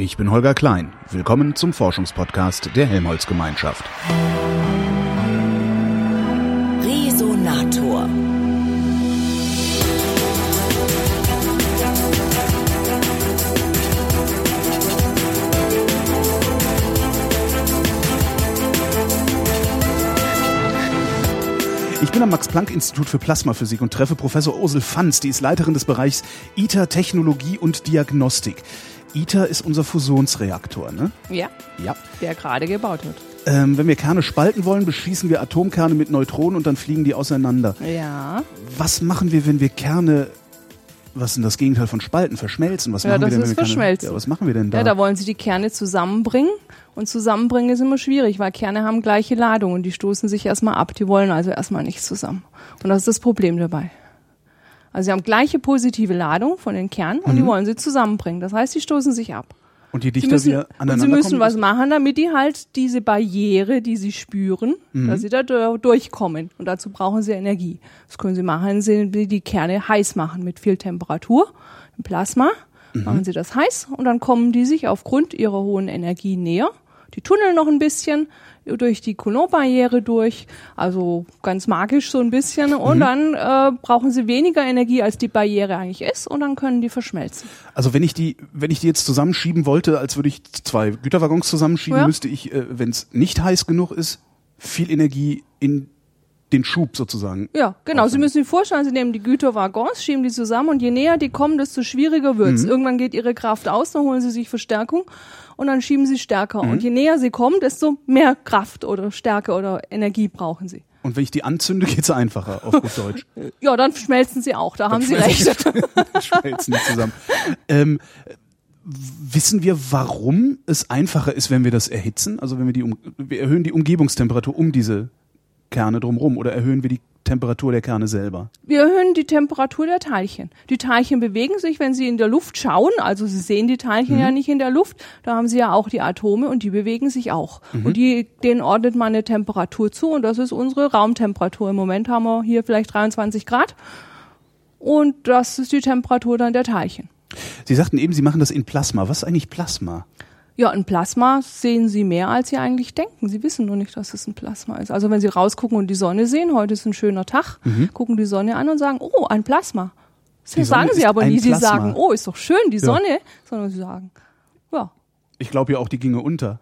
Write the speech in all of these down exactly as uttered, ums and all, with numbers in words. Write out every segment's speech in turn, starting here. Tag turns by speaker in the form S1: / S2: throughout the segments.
S1: Ich bin Holger Klein. Willkommen zum Forschungspodcast der Helmholtz-Gemeinschaft.
S2: Resonator.
S1: Ich bin am Max-Planck-Institut für Plasmaphysik und treffe Professor Ursel Fanz, die ist Leiterin des Bereichs ITER Technologie und Diagnostik. ITER ist unser Fusionsreaktor, ne?
S3: Ja,
S1: ja.
S3: Der gerade gebaut wird.
S1: Ähm, wenn wir Kerne spalten wollen, beschießen wir Atomkerne mit Neutronen und dann fliegen die auseinander.
S3: Ja.
S1: Was machen wir, wenn wir Kerne, was ist denn das Gegenteil von spalten, verschmelzen? Was
S3: Ja,
S1: machen
S3: das
S1: wir denn,
S3: ist
S1: wenn wir
S3: verschmelzen.
S1: Kerne, ja, was machen wir denn da?
S3: Ja, da wollen sie die Kerne zusammenbringen. Und zusammenbringen ist immer schwierig, weil Kerne haben gleiche Ladung und die stoßen sich erstmal ab. Die wollen also erstmal nicht zusammen. Und das ist das Problem dabei. Also sie haben gleiche positive Ladung von den Kernen und
S1: mhm.
S3: die wollen sie zusammenbringen. Das heißt, die stoßen sich ab.
S1: Und je dichter
S3: sie müssen,
S1: wir aneinander
S3: und sie müssen
S1: kommen,
S3: was machen, damit die halt diese Barriere, die sie spüren, mhm. dass sie da durchkommen. Und dazu brauchen sie Energie. Das können sie machen, indem sie die Kerne heiß machen mit viel Temperatur, im Plasma. Mhm. Machen sie das heiß und dann kommen die sich aufgrund ihrer hohen Energie näher. Die tunneln noch ein bisschen durch die Coulomb-Barriere durch, also ganz magisch so ein bisschen. Und mhm. dann äh, brauchen sie weniger Energie, als die Barriere eigentlich ist, und dann können die verschmelzen.
S1: Also wenn ich die, wenn ich die jetzt zusammenschieben wollte, als würde ich zwei Güterwaggons zusammenschieben, ja. müsste ich, äh, wenn es nicht heiß genug ist, viel Energie in den Schub sozusagen.
S3: Ja, genau. Sie müssen sich vorstellen, Sie nehmen die Güterwaggons, schieben die zusammen und je näher die kommen, desto schwieriger wird's. Mhm. Irgendwann geht ihre Kraft aus, dann holen Sie sich Verstärkung und dann schieben Sie stärker. Mhm. Und je näher Sie kommen, desto mehr Kraft oder Stärke oder Energie brauchen Sie.
S1: Und wenn ich die anzünde, geht's einfacher, auf gut Deutsch.
S3: Ja, dann schmelzen sie auch, da dann haben Sie recht.
S1: Schmelzen die zusammen. Ähm, wissen wir, warum es einfacher ist, wenn wir das erhitzen? Also wenn wir die, um, wir erhöhen die Umgebungstemperatur um diese Kerne drumherum oder erhöhen wir die Temperatur der Kerne selber? Wir
S3: erhöhen die Temperatur der Teilchen. Die Teilchen bewegen sich, wenn sie in der Luft schauen, also Sie sehen die Teilchen mhm. ja nicht in der Luft, da haben Sie ja auch die Atome und die bewegen sich auch. Mhm. Und die, denen ordnet man eine Temperatur zu und das ist unsere Raumtemperatur. Im Moment haben wir hier vielleicht dreiundzwanzig Grad und das ist die Temperatur dann der Teilchen.
S1: Sie sagten eben, Sie machen das in Plasma. Was ist eigentlich Plasma?
S3: Ja, ein Plasma sehen Sie mehr, als Sie eigentlich denken. Sie wissen nur nicht, dass es ein Plasma ist. Also wenn Sie rausgucken und die Sonne sehen, heute ist ein schöner Tag, mhm. gucken die Sonne an und sagen, oh, ein Plasma. Das sagen Sie aber nie. Sie sagen, oh, ist doch schön, die ja. Sonne. Sondern Sie sagen, ja.
S1: Ich glaube ja auch, die ginge unter.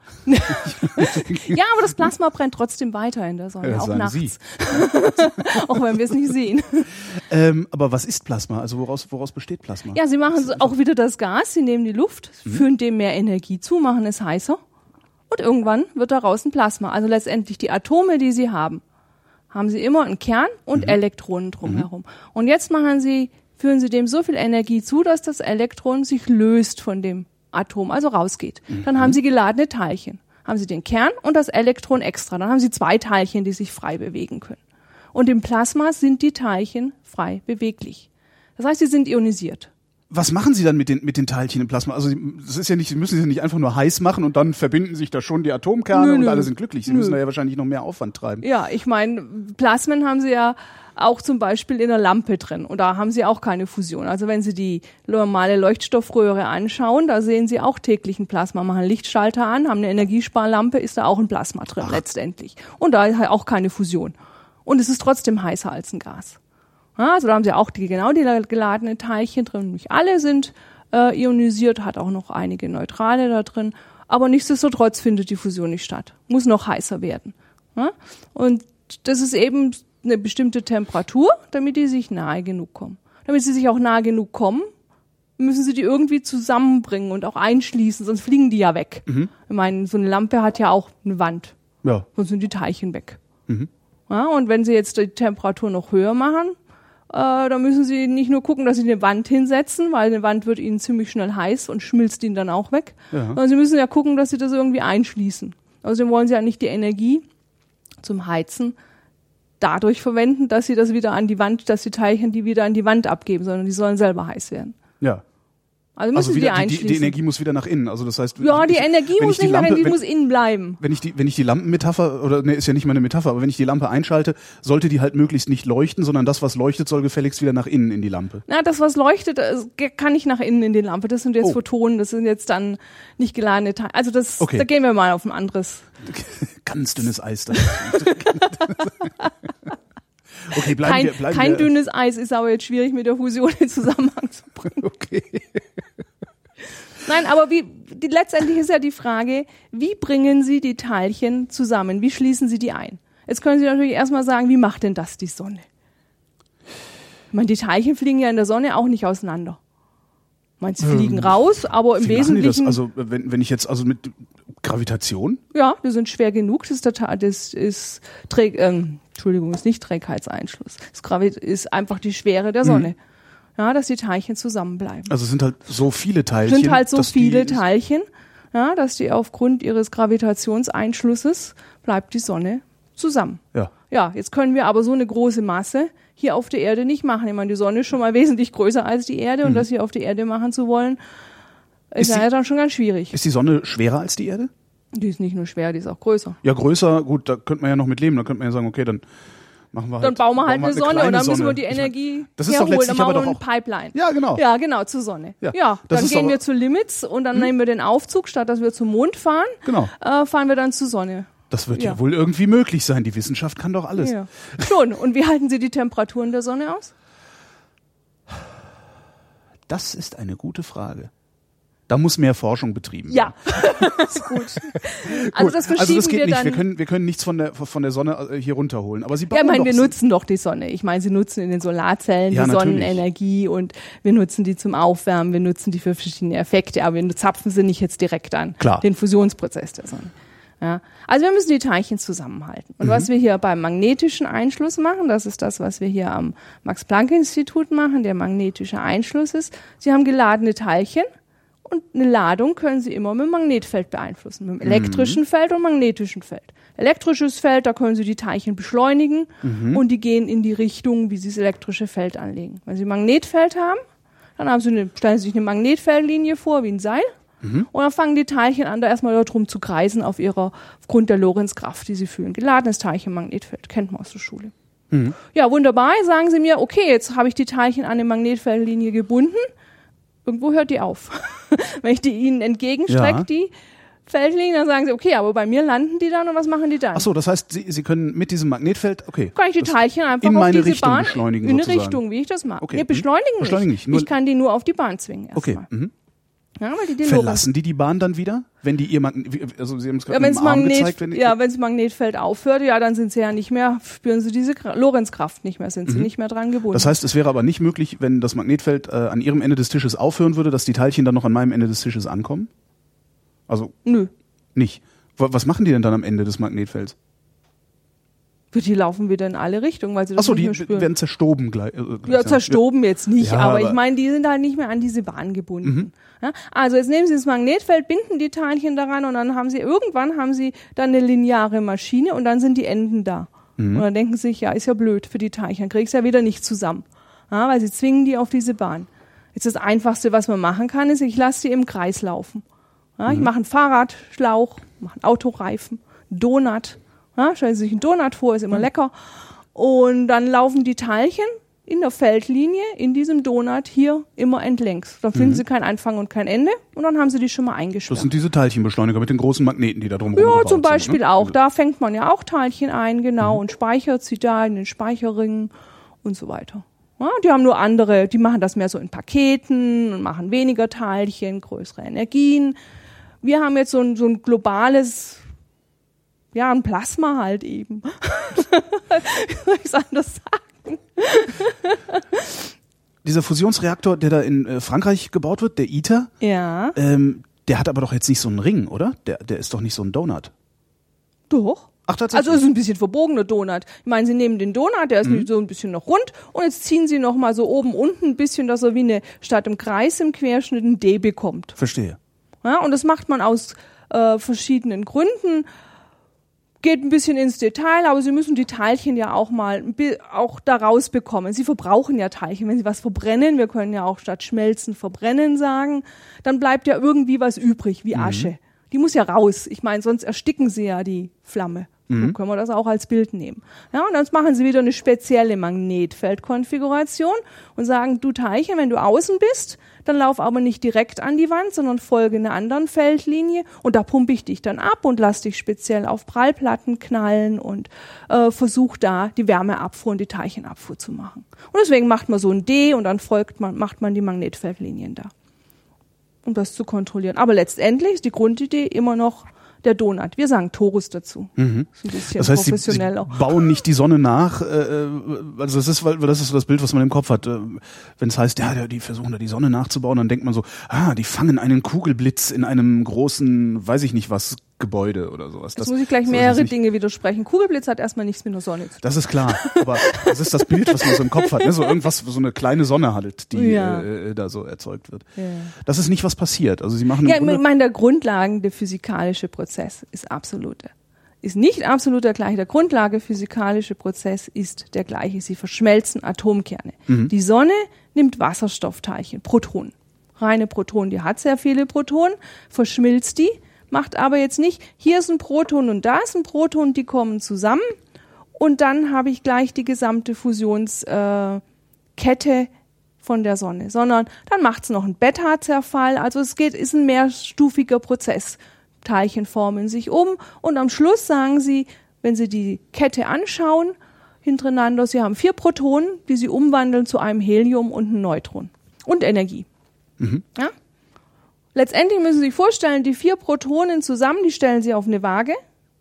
S3: Ja, aber das Plasma brennt trotzdem weiter in der Sonne,
S1: ja,
S3: auch nachts. Auch wenn wir es nicht sehen.
S1: Ähm, aber was ist Plasma? Also woraus, woraus besteht Plasma?
S3: Ja, Sie machen so auch wieder das Gas, Sie nehmen die Luft, mhm. führen dem mehr Energie zu, machen es heißer und irgendwann wird daraus ein Plasma. Also letztendlich die Atome, die Sie haben, haben Sie immer einen Kern und mhm. Elektronen drumherum. Mhm. Und jetzt machen Sie, führen Sie dem so viel Energie zu, dass das Elektron sich löst von dem Atom, also rausgeht. Mhm. Dann haben Sie geladene Teilchen. Haben Sie den Kern und das Elektron extra. Dann haben Sie zwei Teilchen, die sich frei bewegen können. Und im Plasma sind die Teilchen frei beweglich. Das heißt, sie sind ionisiert.
S1: Was machen Sie dann mit den, mit den Teilchen im Plasma? Also das ist ja nicht, Sie müssen sie nicht einfach nur heiß machen und dann verbinden sich da schon die Atomkerne nö, und nö. alle sind glücklich. Sie nö. müssen da ja wahrscheinlich noch mehr Aufwand treiben.
S3: Ja, ich meine, Plasmen haben Sie ja auch zum Beispiel in der Lampe drin. Und da haben Sie auch keine Fusion. Also wenn Sie die normale Leuchtstoffröhre anschauen, da sehen Sie auch täglich ein Plasma. Machen einen Lichtschalter an, haben eine Energiesparlampe, ist da auch ein Plasma drin Ach. letztendlich. Und da ist halt auch keine Fusion. Und es ist trotzdem heißer als ein Gas. Ja, also da haben Sie auch die, genau die geladenen Teilchen drin. Nicht alle sind äh, ionisiert, hat auch noch einige Neutrale da drin. Aber nichtsdestotrotz findet die Fusion nicht statt. Muss noch heißer werden. Ja? Und das ist eben eine bestimmte Temperatur, damit die sich nahe genug kommen. Damit sie sich auch nahe genug kommen, müssen sie die irgendwie zusammenbringen und auch einschließen, sonst fliegen die ja weg. Mhm. Ich meine, so eine Lampe hat ja auch eine Wand.
S1: Ja.
S3: Sonst sind die Teilchen weg.
S1: Mhm.
S3: Ja, und wenn sie jetzt die Temperatur noch höher machen, äh, dann müssen sie nicht nur gucken, dass sie eine Wand hinsetzen, weil eine Wand wird ihnen ziemlich schnell heiß und schmilzt ihnen dann auch weg. Ja. Sondern sie müssen ja gucken, dass sie das irgendwie einschließen. Außerdem wollen sie ja nicht die Energie zum Heizen dadurch verwenden, dass sie das wieder an die Wand, dass die Teilchen die wieder an die Wand abgeben, sondern die sollen selber heiß werden.
S1: Ja.
S3: Also müssen
S1: Also
S3: Sie
S1: wieder,
S3: die
S1: die,
S3: einschließen.
S1: die, die Energie muss wieder nach innen. Also das heißt,
S3: ja, die
S1: ich,
S3: Energie
S1: wenn
S3: muss
S1: ich die
S3: nicht nach
S1: Lampe,
S3: innen, die
S1: wenn,
S3: muss innen bleiben.
S1: wenn ich die, wenn ich die Lampenmetapher oder ne, ist ja nicht mal eine Metapher, aber wenn ich die Lampe einschalte, sollte die halt möglichst nicht leuchten, sondern das, was leuchtet, soll gefälligst wieder nach innen in die Lampe.
S3: Na, das, was leuchtet, äh, kann nicht nach innen in die Lampe. Das sind jetzt
S1: Oh.
S3: Photonen, das sind jetzt dann nicht geladene Teile. Also das,
S1: Okay.
S3: da gehen wir mal auf ein anderes.
S1: Ganz dünnes Eis da. Okay, bleiben
S3: Kein,
S1: wir, bleiben
S3: kein
S1: wir.
S3: dünnes Eis ist aber jetzt schwierig mit der Fusion in Zusammenhang zu bringen.
S1: Okay.
S3: Nein, aber wie, die, letztendlich ist ja die Frage, wie bringen Sie die Teilchen zusammen? Wie schließen Sie die ein? Jetzt können Sie natürlich erstmal sagen, wie macht denn das die Sonne? Ich meine, die Teilchen fliegen ja in der Sonne auch nicht auseinander. Ich meine, sie fliegen
S1: Ähm,
S3: raus, aber im
S1: Wie machen die das?
S3: Wesentlichen,
S1: Also wenn, wenn ich jetzt, also mit Gravitation?
S3: ja, die sind schwer genug. Das ist, der, Ta- das ist Träg, ähm, Entschuldigung, ist nicht Trägheitseinschluss. Das Gravi ist einfach die Schwere der Sonne. Ja, dass die Teilchen zusammenbleiben.
S1: Also es sind halt so viele Teilchen.
S3: sind halt so
S1: dass
S3: viele
S1: die,
S3: Teilchen, ja, dass die aufgrund ihres Gravitationseinschlusses bleibt die Sonne zusammen.
S1: Ja.
S3: Ja, jetzt können wir aber so eine große Masse hier auf der Erde nicht machen. Ich meine, die Sonne ist schon mal wesentlich größer als die Erde und das hier auf die Erde machen zu wollen, ist,
S1: Ist
S3: ja
S1: die-
S3: dann schon ganz schwierig.
S1: Ist die Sonne schwerer als die Erde?
S3: Die ist nicht nur schwer, die ist auch größer.
S1: Ja, größer, gut, da könnte man ja noch mit leben. Da könnte man ja sagen, okay, dann machen wir halt.
S3: Dann bauen wir halt eine Sonne
S1: kleine
S3: und dann müssen
S1: Sonne.
S3: wir die
S1: Ich mein,
S3: Energie
S1: das ist doch
S3: herholen, dann
S1: letztlich
S3: machen
S1: aber
S3: wir
S1: doch
S3: eine
S1: auch-
S3: Pipeline.
S1: Ja, genau.
S3: Ja, genau, zur Sonne.
S1: Ja,
S3: Ja,
S1: das
S3: dann
S1: ist
S3: gehen
S1: aber-
S3: wir zu Limits und dann nehmen wir den Aufzug, statt dass wir zum Mond fahren,
S1: Genau.
S3: äh, fahren wir dann zur Sonne.
S1: Das wird ja.
S3: Ja.
S1: wohl irgendwie möglich sein. Die Wissenschaft kann doch alles.
S3: Ja. Schon. Und wie halten Sie die Temperaturen der Sonne aus?
S1: Das ist eine gute Frage. Da muss mehr Forschung betrieben
S3: Ja.
S1: werden.
S3: Gut. Also das verschieben
S1: also das geht
S3: wir
S1: nicht.
S3: dann.
S1: Wir können, wir können nichts von der, von der Sonne äh, hier runterholen. Aber sie bauen
S3: Ja, ich meine,
S1: doch
S3: wir nutzen doch die Sonne. Ich meine, sie nutzen in den Solarzellen
S1: Ja,
S3: die
S1: natürlich.
S3: Sonnenenergie und wir nutzen die zum Aufwärmen, wir nutzen die für verschiedene Effekte, aber wir zapfen sie nicht jetzt direkt an.
S1: Klar.
S3: Den Fusionsprozess der Sonne. Ja. Also wir müssen die Teilchen zusammenhalten. Und
S1: Mhm.
S3: was wir hier beim magnetischen Einschluss machen, das ist das, was wir hier am Max-Planck-Institut machen, der magnetische Einschluss ist, Sie haben geladene Teilchen und eine Ladung können Sie immer mit dem Magnetfeld beeinflussen, mit dem elektrischen Feld und magnetischen Feld. Elektrisches Feld, da können Sie die Teilchen beschleunigen und die gehen in die Richtung, wie Sie das elektrische Feld anlegen. Wenn Sie ein Magnetfeld haben, dann haben Sie eine, stellen Sie sich eine Magnetfeldlinie vor, wie ein Seil. Und dann fangen die Teilchen an, da erstmal dort rum zu kreisen auf ihrer, aufgrund der Lorentzkraft, die sie fühlen. Geladenes Teilchen, Magnetfeld, kennt man aus der Schule.
S1: Mhm.
S3: Ja, wunderbar. Sagen Sie mir, okay, jetzt habe ich die Teilchen an eine Magnetfeldlinie gebunden. Irgendwo hört die auf. Wenn ich die Ihnen entgegenstrecke,
S1: Ja.
S3: die Feldlinie, dann sagen Sie, okay, aber bei mir landen die dann und was machen die dann?
S1: Ach so, das heißt, Sie, Sie können mit diesem Magnetfeld, okay.
S3: Kann ich die
S1: das
S3: Teilchen einfach
S1: in
S3: auf
S1: meine
S3: diese
S1: Richtung
S3: Bahn,
S1: beschleunigen
S3: in eine
S1: sozusagen.
S3: Richtung, wie ich das mag.
S1: Okay.
S3: Nee,
S1: Hm?
S3: beschleunigen,
S1: Beschleunigen
S3: nicht.
S1: nicht, nur-
S3: Ich kann die nur auf die Bahn zwingen
S1: Okay.
S3: erstmal.
S1: Mhm.
S3: Ja, weil die den
S1: Verlassen die die Bahn dann wieder? Wenn die ihr Magnet, also Sie haben es gerade
S3: Ja,
S1: mit
S3: wenn's
S1: dem Arm
S3: Magnet,
S1: gezeigt. Wenn die,
S3: ja, wenn's Magnetfeld aufhört, ja, dann sind sie ja nicht mehr, spüren sie diese Gra- Lorentzkraft nicht mehr, sind sie nicht mehr dran gebunden.
S1: Das heißt, es wäre aber nicht möglich, wenn das Magnetfeld äh, an Ihrem Ende des Tisches aufhören würde, dass die Teilchen dann noch an meinem Ende des Tisches ankommen? Also
S3: Nö.
S1: nicht. W- Was machen die denn dann am Ende des Magnetfelds?
S3: Die laufen wieder in alle Richtungen, weil sie das
S1: Achso,
S3: nicht
S1: die
S3: mehr spüren.
S1: werden zerstoben gleich. Äh,
S3: Ja,
S1: gleichsam.
S3: zerstoben jetzt nicht,
S1: Ja,
S3: aber,
S1: aber-
S3: ich meine, die sind halt nicht mehr an diese Bahn gebunden. Ja, also jetzt nehmen Sie das Magnetfeld, binden die Teilchen daran und dann haben Sie, irgendwann haben Sie dann eine lineare Maschine und dann sind die Enden da. Und dann denken Sie sich, ja, ist ja blöd für die Teilchen, dann krieg ich es ja wieder nicht zusammen. Ja, weil Sie zwingen die auf diese Bahn. Jetzt das Einfachste, was man machen kann, ist, ich lasse die im Kreis laufen. Ja, ich mache einen Fahrradschlauch, mache einen Autoreifen, einen Donut. Ja, stellen Sie sich einen Donut vor, ist immer lecker. Und dann laufen die Teilchen in der Feldlinie in diesem Donut hier immer entlängs. Dann finden Sie kein Anfang und kein Ende und dann haben Sie die schon mal
S1: Das
S3: eingesperrt.
S1: sind diese Teilchenbeschleuniger mit den großen Magneten, die da drum
S3: Ja,
S1: gebaut
S3: zum Beispiel
S1: sind, ne?
S3: auch. Da fängt man ja auch Teilchen ein, genau, und speichert sie da in den Speicherringen und so weiter. Ja, die haben nur andere, die machen das mehr so in Paketen und machen weniger Teilchen, größere Energien. Wir haben jetzt so ein, so ein globales, ja, ein Plasma halt eben. Wie soll ich es anders sagen?
S1: Dieser Fusionsreaktor, der da in äh, Frankreich gebaut wird, der ITER,
S3: Ja,
S1: ähm, der hat aber doch jetzt nicht so einen Ring, oder? Der, der ist doch nicht so ein Donut.
S3: doch.
S1: Ach, tatsächlich?
S3: Also es ist ein bisschen verbogener Donut. Ich meine, Sie nehmen den Donut, der ist
S1: Mhm.
S3: so ein bisschen noch rund und jetzt ziehen Sie noch mal so oben unten ein bisschen, dass er wie eine statt im Kreis im Querschnitt ein D bekommt.
S1: Verstehe.
S3: Ja, und das macht man aus äh, verschiedenen Gründen. geht ein bisschen ins Detail, aber Sie müssen die Teilchen ja auch mal auch da rausbekommen. Sie verbrauchen ja Teilchen. Wenn Sie was verbrennen, wir können ja auch statt schmelzen verbrennen sagen, dann bleibt ja irgendwie was übrig, wie Asche. Mhm. Die muss ja raus. Ich meine, sonst ersticken Sie ja die Flamme. Mhm. So können wir das auch als Bild nehmen. Ja, und dann machen Sie wieder eine spezielle Magnetfeldkonfiguration und sagen, du Teilchen, wenn du außen bist, dann lauf aber nicht direkt an die Wand, sondern folge einer anderen Feldlinie und da pumpe ich dich dann ab und lass dich speziell auf Prallplatten knallen und äh, versuch da die Wärmeabfuhr und die Teilchenabfuhr zu machen. Und deswegen macht man so ein D und dann folgt man, macht man die Magnetfeldlinien da, um das zu kontrollieren. Aber letztendlich ist die Grundidee immer noch der Donut. Wir sagen Torus dazu. Mhm. Das ist ein bisschen
S1: das heißt,
S3: professioneller.
S1: Sie, Sie bauen nicht die Sonne nach. Äh, also das ist, weil das ist so das Bild, was man im Kopf hat. Wenn es heißt, ja, die versuchen da die Sonne nachzubauen, dann denkt man so, ah, die fangen einen Kugelblitz in einem großen, weiß ich nicht was, Gebäude oder sowas.
S3: Jetzt das muss ich gleich mehrere Dinge widersprechen. Kugelblitz hat erstmal nichts mit der Sonne zu tun.
S1: Das ist klar, aber das ist das Bild, was man so im Kopf hat. Ne? So irgendwas, so eine kleine Sonne halt, die
S3: ja.
S1: äh, da so erzeugt wird. Ja. Das ist nicht, was passiert. Also Sie machen
S3: ja, ich meine, der grundlegende physikalische Prozess ist absolut, ist nicht absolut der gleiche. Der Grundlage physikalische Prozess ist der gleiche. Sie verschmelzen Atomkerne. Mhm. Die Sonne nimmt Wasserstoffteilchen, Protonen, reine Protonen. Die hat sehr viele Protonen, verschmilzt die, macht aber jetzt nicht, hier ist ein Proton und da ist ein Proton, die kommen zusammen und dann habe ich gleich die gesamte Fusionskette äh, von der Sonne, sondern dann macht es noch einen Beta-Zerfall, also es geht, ist ein mehrstufiger Prozess. Teilchen formen sich um und am Schluss sagen Sie, wenn Sie die Kette anschauen, hintereinander, Sie haben vier Protonen, die Sie umwandeln zu einem Helium und einem Neutron und Energie. Mhm. Ja? Letztendlich müssen Sie sich vorstellen, die vier Protonen zusammen, die stellen Sie auf eine Waage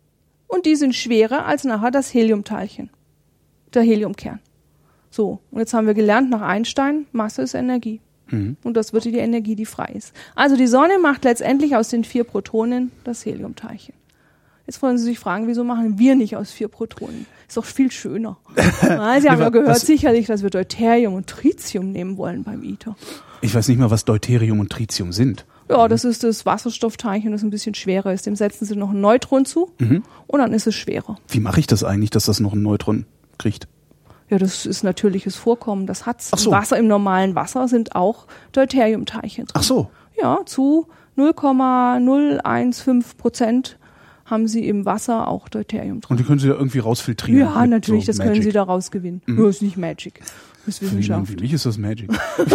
S3: und die sind schwerer als nachher das Heliumteilchen, der Heliumkern. So, und jetzt haben wir gelernt nach Einstein, Masse ist Energie. Mhm. Und das wird die Energie, die frei ist. Also die Sonne macht letztendlich aus den vier Protonen das Heliumteilchen. Jetzt wollen Sie sich fragen, wieso machen wir nicht aus vier Protonen? Ist doch viel schöner. Ja, Sie haben ja gehört sicherlich, dass wir Deuterium und Tritium nehmen wollen beim ITER.
S1: Ich weiß nicht mal, was Deuterium und Tritium sind.
S3: Ja, das ist das Wasserstoffteilchen, das ein bisschen schwerer ist. Dem setzen Sie noch ein Neutron zu mhm. und dann ist es schwerer.
S1: Wie mache ich das eigentlich, dass das noch ein Neutron kriegt?
S3: Ja, das ist natürliches Vorkommen, das hat's.
S1: Ach so.
S3: Im Wasser, im normalen Wasser sind auch Deuteriumteilchen drin.
S1: Ach so.
S3: Ja, zu null Komma null eins fünf Prozent haben Sie im Wasser auch Deuterium drin.
S1: Und die können Sie da irgendwie rausfiltrieren?
S3: Ja, natürlich, so das Magic. Können Sie da rausgewinnen. Mhm. Das ist nicht Magic, das ist Wissenschaft.
S1: Für mich ist das Magic.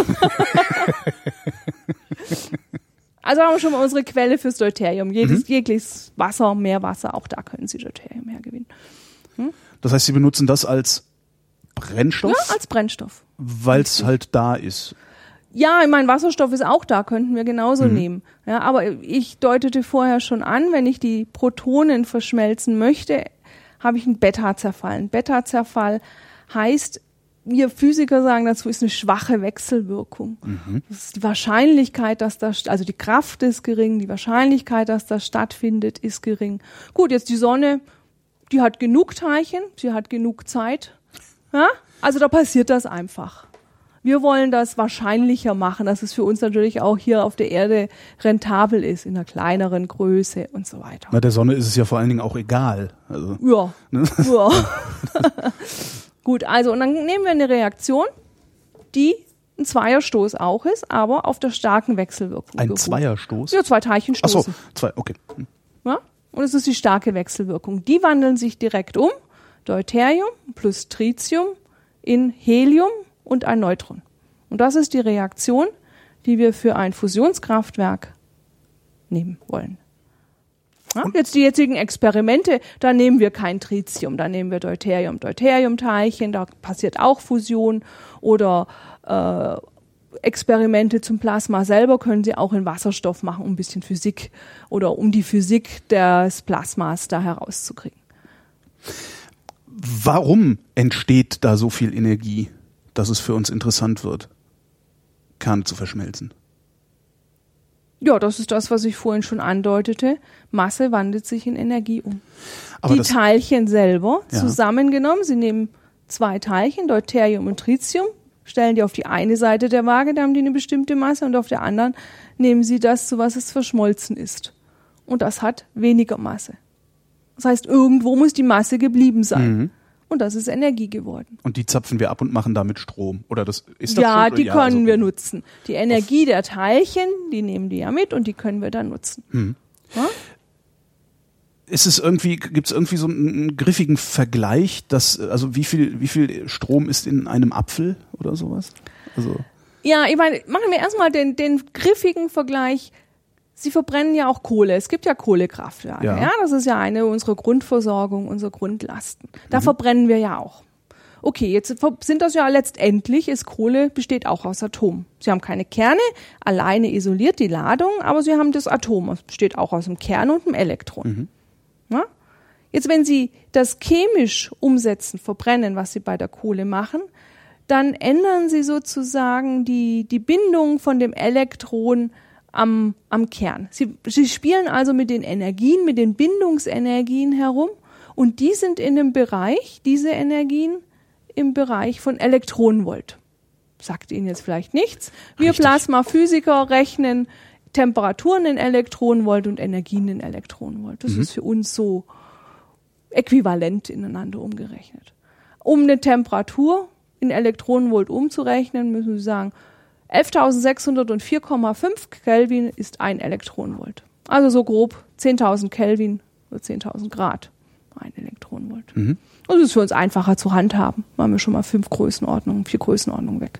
S3: Also haben wir schon mal unsere Quelle fürs Deuterium. Jedes, mhm. jegliches Wasser, Meerwasser, auch da können Sie Deuterium hergewinnen. Hm?
S1: Das heißt, Sie benutzen das als Brennstoff?
S3: Ja, als Brennstoff.
S1: Weil es halt da ist.
S3: Ja, ich meine, Wasserstoff ist auch da, könnten wir genauso mhm. nehmen. Ja, aber ich deutete vorher schon an, wenn ich die Protonen verschmelzen möchte, habe ich einen Beta-Zerfall. Ein Beta-Zerfall heißt, wir Physiker sagen dazu, ist eine schwache Wechselwirkung. Mhm. Das ist die Wahrscheinlichkeit, dass das, also die Kraft ist gering, die Wahrscheinlichkeit, dass das stattfindet, ist gering. Gut, jetzt die Sonne, die hat genug Teilchen, sie hat genug Zeit. Ja? Also da passiert das einfach. Wir wollen das wahrscheinlicher machen, dass es für uns natürlich auch hier auf der Erde rentabel ist, in einer kleineren Größe und so weiter.
S1: Na, der Sonne ist es ja vor allen Dingen auch egal. Also,
S3: ja.
S1: Ne?
S3: Ja. Gut, also und dann nehmen wir eine Reaktion, die ein Zweierstoß auch ist, aber auf der starken Wechselwirkung.
S1: Ein
S3: beruht.
S1: Zweierstoß?
S3: Ja, zwei Teilchen stoßen.
S1: Ach so, zwei, okay. Hm.
S3: Ja? Und es ist die starke Wechselwirkung. Die wandeln sich direkt um, Deuterium plus Tritium in Helium und ein Neutron. Und das ist die Reaktion, die wir für ein Fusionskraftwerk nehmen wollen. Ja, jetzt die jetzigen Experimente, da nehmen wir kein Tritium, da nehmen wir Deuterium, Deuteriumteilchen, da passiert auch Fusion oder äh, Experimente zum Plasma selber können Sie auch in Wasserstoff machen, um ein bisschen Physik oder um die Physik des Plasmas da herauszukriegen.
S1: Warum entsteht da so viel Energie, dass es für uns interessant wird, Kerne zu verschmelzen?
S3: Ja, das ist das, was ich vorhin schon andeutete. Masse wandelt sich in Energie um.
S1: Aber
S3: die
S1: das,
S3: Teilchen selber,
S1: ja.
S3: zusammengenommen, Sie nehmen zwei Teilchen, Deuterium und Tritium, stellen die auf die eine Seite der Waage, da haben die eine bestimmte Masse, und auf der anderen nehmen Sie das, zu was es verschmolzen ist. Und das hat weniger Masse. Das heißt, irgendwo muss die Masse geblieben sein. Mhm. Und das ist Energie geworden.
S1: Und die zapfen wir ab und machen damit Strom. Oder das ist das
S3: Ja,
S1: schon?
S3: die
S1: ja,
S3: können
S1: also,
S3: wir nutzen. Die Energie der Teilchen, die nehmen die ja mit und die können wir dann nutzen.
S1: Hm.
S3: Ja?
S1: Ist es irgendwie, gibt es irgendwie so einen, einen griffigen Vergleich, dass, also wie viel, wie viel Strom ist in einem Apfel oder sowas? Also
S3: Ja, ich meine, machen wir erstmal den, den griffigen Vergleich. Sie verbrennen ja auch Kohle. Es gibt ja Kohlekraftwerke. Ja. ja, das ist ja eine unserer Grundversorgung, unserer Grundlasten. Da mhm. verbrennen wir ja auch. Okay, jetzt sind das ja letztendlich, ist Kohle besteht auch aus Atomen. Sie haben keine Kerne, alleine isoliert die Ladung, aber sie haben das Atom. Es besteht auch aus einem Kern und einem Elektron. Mhm. Ja? Jetzt, wenn Sie das chemisch umsetzen, verbrennen, was Sie bei der Kohle machen, dann ändern Sie sozusagen die, die Bindung von dem Elektron Am, am Kern. Sie, sie spielen also mit den Energien, mit den Bindungsenergien herum und die sind in dem Bereich, diese Energien, im Bereich von Elektronenvolt. Sagt Ihnen jetzt vielleicht nichts. Wir
S1: Richtig.
S3: Plasmaphysiker rechnen Temperaturen in Elektronenvolt und Energien in Elektronenvolt. Das mhm. ist für uns so äquivalent ineinander umgerechnet. Um eine Temperatur in Elektronenvolt umzurechnen, müssen Sie sagen, elftausendsechshundertvier Komma fünf Kelvin ist ein Elektronenvolt. Also so grob zehntausend Kelvin oder zehntausend Grad ein Elektronenvolt. Mhm. Das ist für uns einfacher zu handhaben. Da haben wir schon mal fünf Größenordnungen, vier Größenordnungen weg.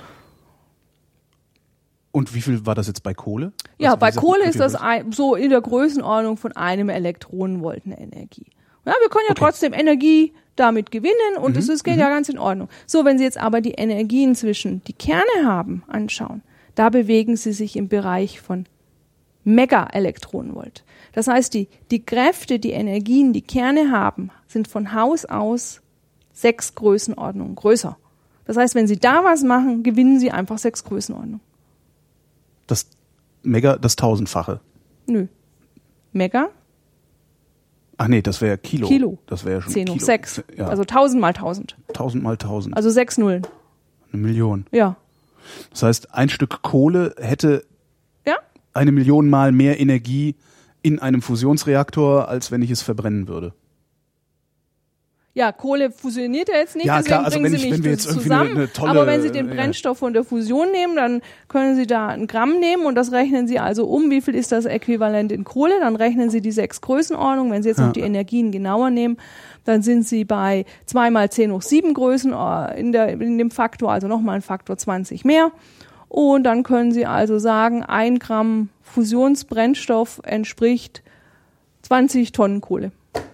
S1: Und wie viel war das jetzt bei Kohle?
S3: Ja,
S1: also
S3: bei Kohle ist das ein, so in der Größenordnung von einem Elektronenvolt eine Energie. Ja, wir können ja okay. trotzdem Energie damit gewinnen und es mhm. geht mhm. ja ganz in Ordnung. So, wenn Sie jetzt aber die Energien zwischen die Kerne haben, anschauen, da bewegen sie sich im Bereich von Megaelektronenvolt. Das heißt, die, die Kräfte, die Energien, die Kerne haben, sind von Haus aus sechs Größenordnungen größer. Das heißt, wenn Sie da was machen, gewinnen Sie einfach sechs Größenordnungen.
S1: Das Mega, das Tausendfache?
S3: Nö. Mega?
S1: Ach nee, das wäre ja Kilo.
S3: Kilo.
S1: Das wäre ja schon
S3: zehn hoch
S1: Kilo.
S3: sechs.
S1: Ja.
S3: Also tausend mal tausend.
S1: tausend mal tausend.
S3: Also sechs Nullen.
S1: Eine Million.
S3: Ja.
S1: Das heißt, ein Stück Kohle hätte
S3: ja?
S1: eine Million Mal mehr Energie in einem Fusionsreaktor, als wenn ich es verbrennen würde.
S3: Ja, Kohle fusioniert ja jetzt nicht,
S1: ja,
S3: deswegen
S1: klar, also
S3: bringen
S1: wenn
S3: sie
S1: ich,
S3: nicht
S1: wenn wir jetzt irgendwie
S3: zusammen.
S1: Eine, eine tolle,
S3: aber wenn Sie den
S1: ja.
S3: Brennstoff von der Fusion nehmen, dann können Sie da ein Gramm nehmen und das rechnen Sie also um. Wie viel ist das Äquivalent in Kohle? Dann rechnen Sie die sechs Größenordnungen. Wenn Sie jetzt ja. noch die Energien genauer nehmen, dann sind Sie bei zwei mal zehn hoch sieben Größen in, der, in dem Faktor, also nochmal ein Faktor zwanzig mehr. Und dann können Sie also sagen, ein Gramm Fusionsbrennstoff entspricht zwanzig Tonnen Kohle.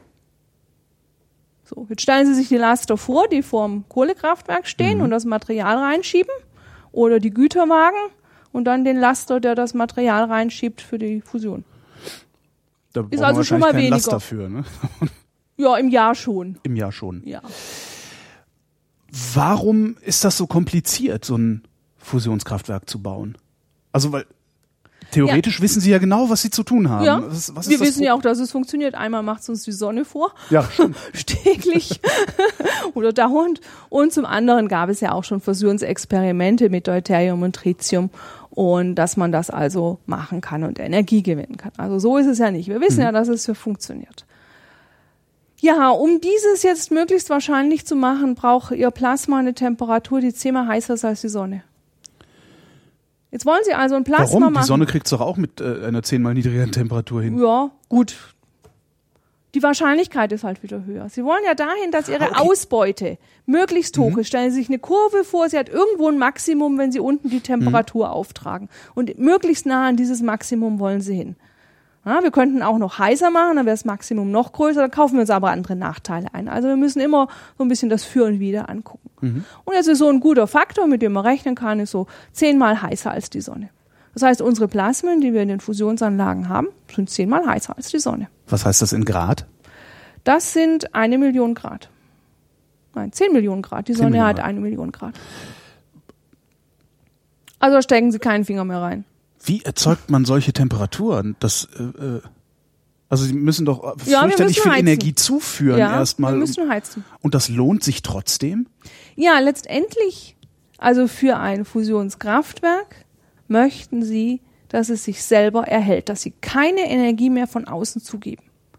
S3: So, jetzt stellen Sie sich die Laster vor, die vorm Kohlekraftwerk stehen mhm. und das Material reinschieben oder die Güterwagen und dann den Laster, der das Material reinschiebt für die Fusion.
S1: Da ist also schon mal weniger. Laster für, ne?
S3: Ja, im Jahr schon.
S1: Im Jahr schon.
S3: Ja.
S1: Warum ist das so kompliziert, so ein Fusionskraftwerk zu bauen? Also, weil theoretisch ja. wissen Sie ja genau, was Sie zu tun haben.
S3: Ja,
S1: was, was ist
S3: wir
S1: das
S3: wissen
S1: Pro-
S3: ja auch, dass es funktioniert. Einmal macht es uns die Sonne vor.
S1: Ja, stimmt.
S3: Täglich oder dauernd. Und zum anderen gab es ja auch schon Fusionsexperimente mit Deuterium und Tritium und dass man das also machen kann und Energie gewinnen kann. Also so ist es ja nicht. Wir wissen mhm. ja, dass es für funktioniert. Ja, um dieses jetzt möglichst wahrscheinlich zu machen, braucht Ihr Plasma eine Temperatur, die zehnmal heißer ist als die Sonne. Jetzt wollen Sie also ein Plasma
S1: Warum?
S3: machen.
S1: Die Sonne kriegt es doch auch mit äh, einer zehnmal niedrigeren Temperatur hin.
S3: Ja, gut. Die Wahrscheinlichkeit ist halt wieder höher. Sie wollen ja dahin, dass Ihre okay. Ausbeute möglichst hoch mhm. ist. Stellen Sie sich eine Kurve vor, sie hat irgendwo ein Maximum, wenn Sie unten die Temperatur mhm. auftragen. Und möglichst nah an dieses Maximum wollen Sie hin. Ja, wir könnten auch noch heißer machen, dann wäre das Maximum noch größer, dann kaufen wir uns aber andere Nachteile ein. Also wir müssen immer so ein bisschen das Für und Wider angucken. Mhm. Und jetzt ist so ein guter Faktor, mit dem man rechnen kann, ist so zehnmal heißer als die Sonne. Das heißt, unsere Plasmen, die wir in den Fusionsanlagen haben, sind zehnmal heißer als die Sonne.
S1: Was heißt das in Grad?
S3: Das sind eine Million Grad. Nein, zehn Millionen Grad. Die Sonne hat eine Million Grad. Also da stecken Sie keinen Finger mehr rein.
S1: Wie erzeugt man solche Temperaturen? Das, äh, also Sie müssen doch
S3: ja,
S1: fürchterlich viel
S3: heizen.
S1: Energie zuführen
S3: ja,
S1: erstmal.
S3: wir müssen heizen.
S1: Und das lohnt sich trotzdem?
S3: Ja, letztendlich, also für ein Fusionskraftwerk möchten Sie, dass es sich selber erhält, dass Sie keine Energie mehr von außen zugeben.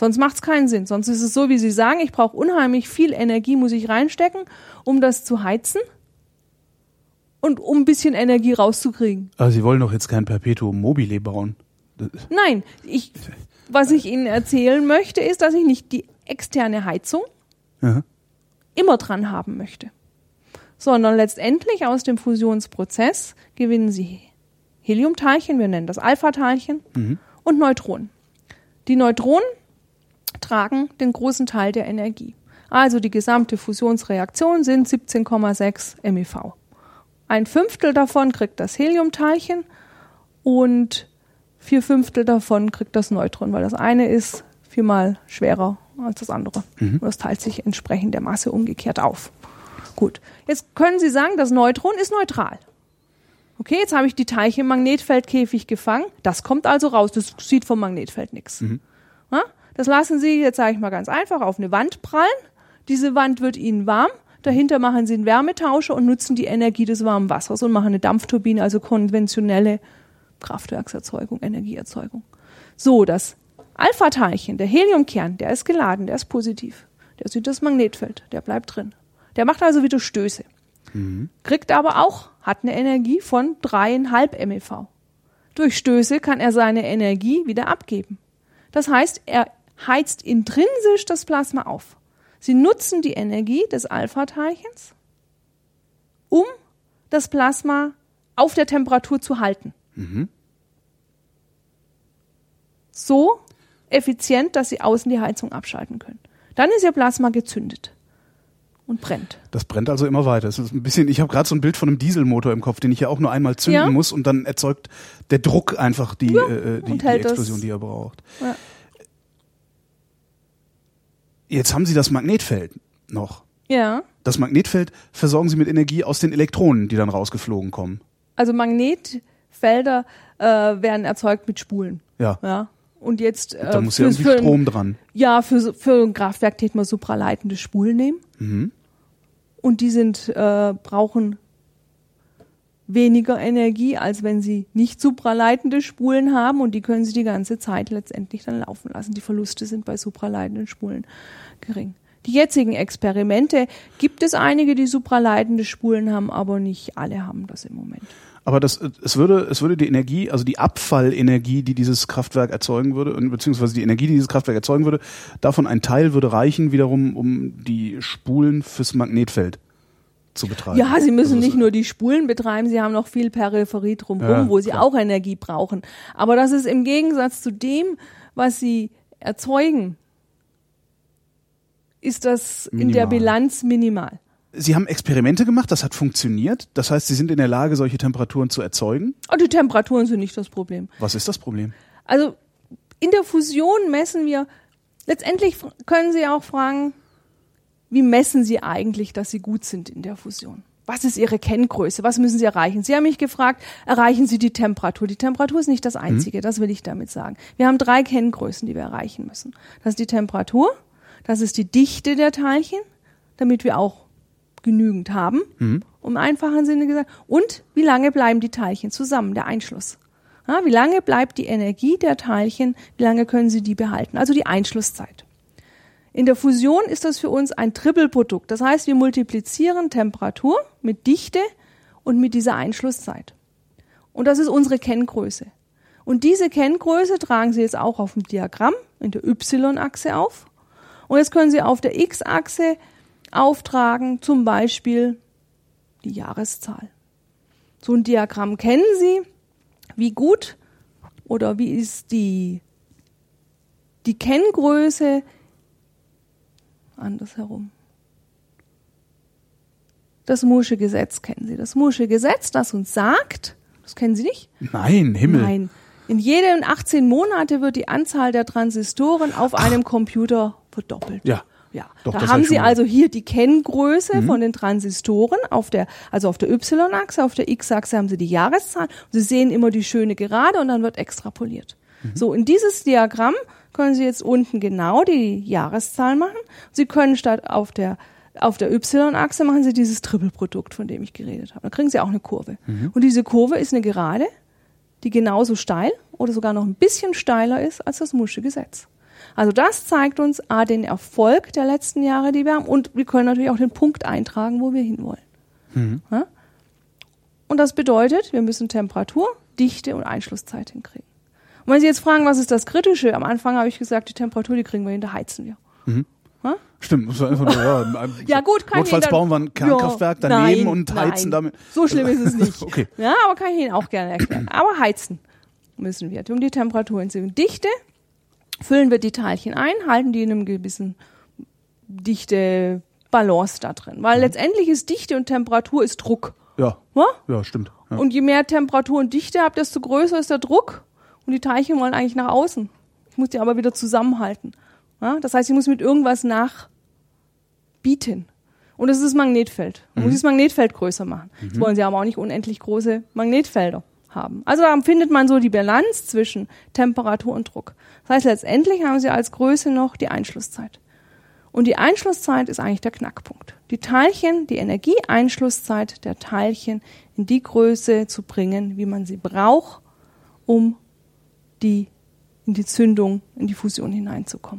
S3: Sonst macht es keinen Sinn. Sonst ist es so, wie Sie sagen, ich brauche unheimlich viel Energie, muss ich reinstecken, um das zu heizen und um ein bisschen Energie rauszukriegen.
S1: Aber Sie wollen doch jetzt kein Perpetuum mobile bauen.
S3: Nein, ich, was ich Ihnen erzählen möchte, ist, dass ich nicht die externe Heizung
S1: Aha.
S3: immer dran haben möchte, sondern letztendlich aus dem Fusionsprozess gewinnen Sie Heliumteilchen, wir nennen das Alpha-Teilchen, mhm. und Neutronen. Die Neutronen tragen den großen Teil der Energie. Also die gesamte Fusionsreaktion sind siebzehn Komma sechs MeV. Ein Fünftel davon kriegt das Heliumteilchen und vier Fünftel davon kriegt das Neutron, weil das eine ist viermal schwerer als das andere. Mhm. Und das teilt sich entsprechend der Masse umgekehrt auf. Gut, jetzt können Sie sagen, das Neutron ist neutral. Okay, jetzt habe ich die Teilchen im Magnetfeldkäfig gefangen. Das kommt also raus. Das sieht vom Magnetfeld nichts. Mhm. Ja? Das lassen Sie, jetzt sage ich mal ganz einfach, auf eine Wand prallen. Diese Wand wird Ihnen warm. Dahinter machen Sie einen Wärmetauscher und nutzen die Energie des warmen Wassers und machen eine Dampfturbine, also konventionelle Kraftwerkserzeugung, Energieerzeugung. So, das Alpha-Teilchen, der Heliumkern, der ist geladen, der ist positiv. Der sieht das Magnetfeld, der bleibt drin. Der macht also wieder Stöße. Mhm. Kriegt aber auch, hat eine Energie von drei Komma fünf MeV. Durch Stöße kann er seine Energie wieder abgeben. Das heißt, er heizt intrinsisch das Plasma auf. Sie nutzen die Energie des Alpha-Teilchens, um das Plasma auf der Temperatur zu halten. Mhm. So effizient, dass Sie außen die Heizung abschalten können. Dann ist Ihr Plasma gezündet und brennt.
S1: Das brennt also immer weiter. Das ist ein bisschen, ich habe gerade so ein Bild von einem Dieselmotor im Kopf, den ich ja auch nur einmal zünden ja. muss und dann erzeugt der Druck einfach die,
S3: ja,
S1: äh, die, die Explosion, die er braucht. Ja. Jetzt haben Sie das Magnetfeld noch.
S3: Ja.
S1: Das Magnetfeld versorgen Sie mit Energie aus den Elektronen, die dann rausgeflogen kommen.
S3: Also Magnetfelder äh, werden erzeugt mit Spulen.
S1: Ja.
S3: Ja. Und jetzt äh,
S1: da muss ja irgendwie Strom
S3: ein,
S1: dran.
S3: Ja, für, für ein Kraftwerk täte man supraleitende Spulen nehmen. Mhm. Und die sind äh, brauchen weniger Energie, als wenn sie nicht supraleitende Spulen haben. Und die können sie die ganze Zeit letztendlich dann laufen lassen. Die Verluste sind bei supraleitenden Spulen gering. Die jetzigen Experimente gibt es einige, die supraleitende Spulen haben, aber nicht alle haben das im Moment.
S1: Aber das, es würde, es würde die Energie, also die Abfallenergie, die dieses Kraftwerk erzeugen würde, beziehungsweise die Energie, die dieses Kraftwerk erzeugen würde, davon ein Teil würde reichen, wiederum, um die Spulen fürs Magnetfeld zu betreiben.
S3: Ja, Sie müssen also nicht nur die Spulen betreiben, Sie haben noch viel Peripherie drumherum, ja, wo Sie klar. auch Energie brauchen. Aber das ist im Gegensatz zu dem, was Sie erzeugen, ist das minimal. In der Bilanz minimal.
S1: Sie haben Experimente gemacht, das hat funktioniert. Das heißt, Sie sind in der Lage, solche Temperaturen zu erzeugen?
S3: Und die Temperaturen sind nicht das Problem.
S1: Was ist das Problem?
S3: Also in der Fusion messen wir, letztendlich können Sie auch fragen, wie messen Sie eigentlich, dass Sie gut sind in der Fusion? Was ist Ihre Kenngröße? Was müssen Sie erreichen? Sie haben mich gefragt, erreichen Sie die Temperatur? Die Temperatur ist nicht das Einzige, mhm. das will ich damit sagen. Wir haben drei Kenngrößen, die wir erreichen müssen. Das ist die Temperatur, das ist die Dichte der Teilchen, damit wir auch genügend haben, mhm. im einfachen Sinne gesagt. Und wie lange bleiben die Teilchen zusammen, der Einschluss. Ja, wie lange bleibt die Energie der Teilchen, wie lange können Sie die behalten? Also die Einschlusszeit. In der Fusion ist das für uns ein Trippelprodukt. Das heißt, wir multiplizieren Temperatur mit Dichte und mit dieser Einschlusszeit. Und das ist unsere Kenngröße. Und diese Kenngröße tragen Sie jetzt auch auf dem Diagramm in der Y-Achse auf. Und jetzt können Sie auf der X-Achse auftragen, zum Beispiel die Jahreszahl. So ein Diagramm kennen Sie. Wie gut oder wie ist die, die Kenngröße andersherum? Das Moore'sche Gesetz kennen Sie. Das Moore'sche Gesetz, das uns sagt, das kennen Sie nicht?
S1: Nein, Himmel.
S3: Nein. In jedem achtzehn Monate wird die Anzahl der Transistoren auf Ach. einem Computer verdoppelt.
S1: Ja.
S3: Ja,
S1: Doch,
S3: da haben Sie also hier die Kenngröße mhm. von den Transistoren auf der, also auf der Y-Achse, auf der X-Achse haben Sie die Jahreszahl. Sie sehen immer die schöne Gerade und dann wird extrapoliert. Mhm. So, in dieses Diagramm können Sie jetzt unten genau die Jahreszahl machen. Sie können statt auf der, auf der Y-Achse machen Sie dieses Trippelprodukt, von dem ich geredet habe. Da kriegen Sie auch eine Kurve. Mhm. Und diese Kurve ist eine Gerade, die genauso steil oder sogar noch ein bisschen steiler ist als das Moore'sche Gesetz. Also das zeigt uns A, den Erfolg der letzten Jahre, die wir haben, und wir können natürlich auch den Punkt eintragen, wo wir hinwollen.
S1: Mhm.
S3: Ja? Und das bedeutet, wir müssen Temperatur, Dichte und Einschlusszeit hinkriegen. Und wenn Sie jetzt fragen, was ist das Kritische? Am Anfang habe ich gesagt, die Temperatur, die kriegen wir hin, da heizen wir.
S1: Mhm.
S3: Ha?
S1: Stimmt, muss man einfach nur, ja,
S3: Ja gut, kann
S1: notfalls
S3: ich Ihnen
S1: bauen wir ein Kernkraftwerk
S3: ja,
S1: daneben
S3: nein,
S1: und heizen
S3: nein.
S1: damit.
S3: So schlimm ist es nicht.
S1: Okay.
S3: Ja, aber kann ich Ihnen auch gerne erklären. Aber heizen müssen wir, um die Temperatur hinzunehmen. Dichte, füllen wir die Teilchen ein, halten die in einem gewissen dichte Balance da drin. Weil mhm. letztendlich ist Dichte und Temperatur ist Druck.
S1: Ja,
S3: ja?
S1: ja stimmt. Ja.
S3: Und je mehr Temperatur und Dichte habt, desto größer ist der Druck. Und die Teilchen wollen eigentlich nach außen. Ich muss die aber wieder zusammenhalten. Ja? Das heißt, ich muss mit irgendwas nachbieten. Und das ist das Magnetfeld. Man mhm. muss das Magnetfeld größer machen. Mhm. Jetzt wollen sie aber auch nicht unendlich große Magnetfelder haben. Also da findet man so die Balance zwischen Temperatur und Druck. Das heißt, letztendlich haben sie als Größe noch die Einschlusszeit. Und die Einschlusszeit ist eigentlich der Knackpunkt. Die Teilchen, die Energieeinschlusszeit der Teilchen in die Größe zu bringen, wie man sie braucht, um die, in die Zündung, in die Fusion hineinzukommen.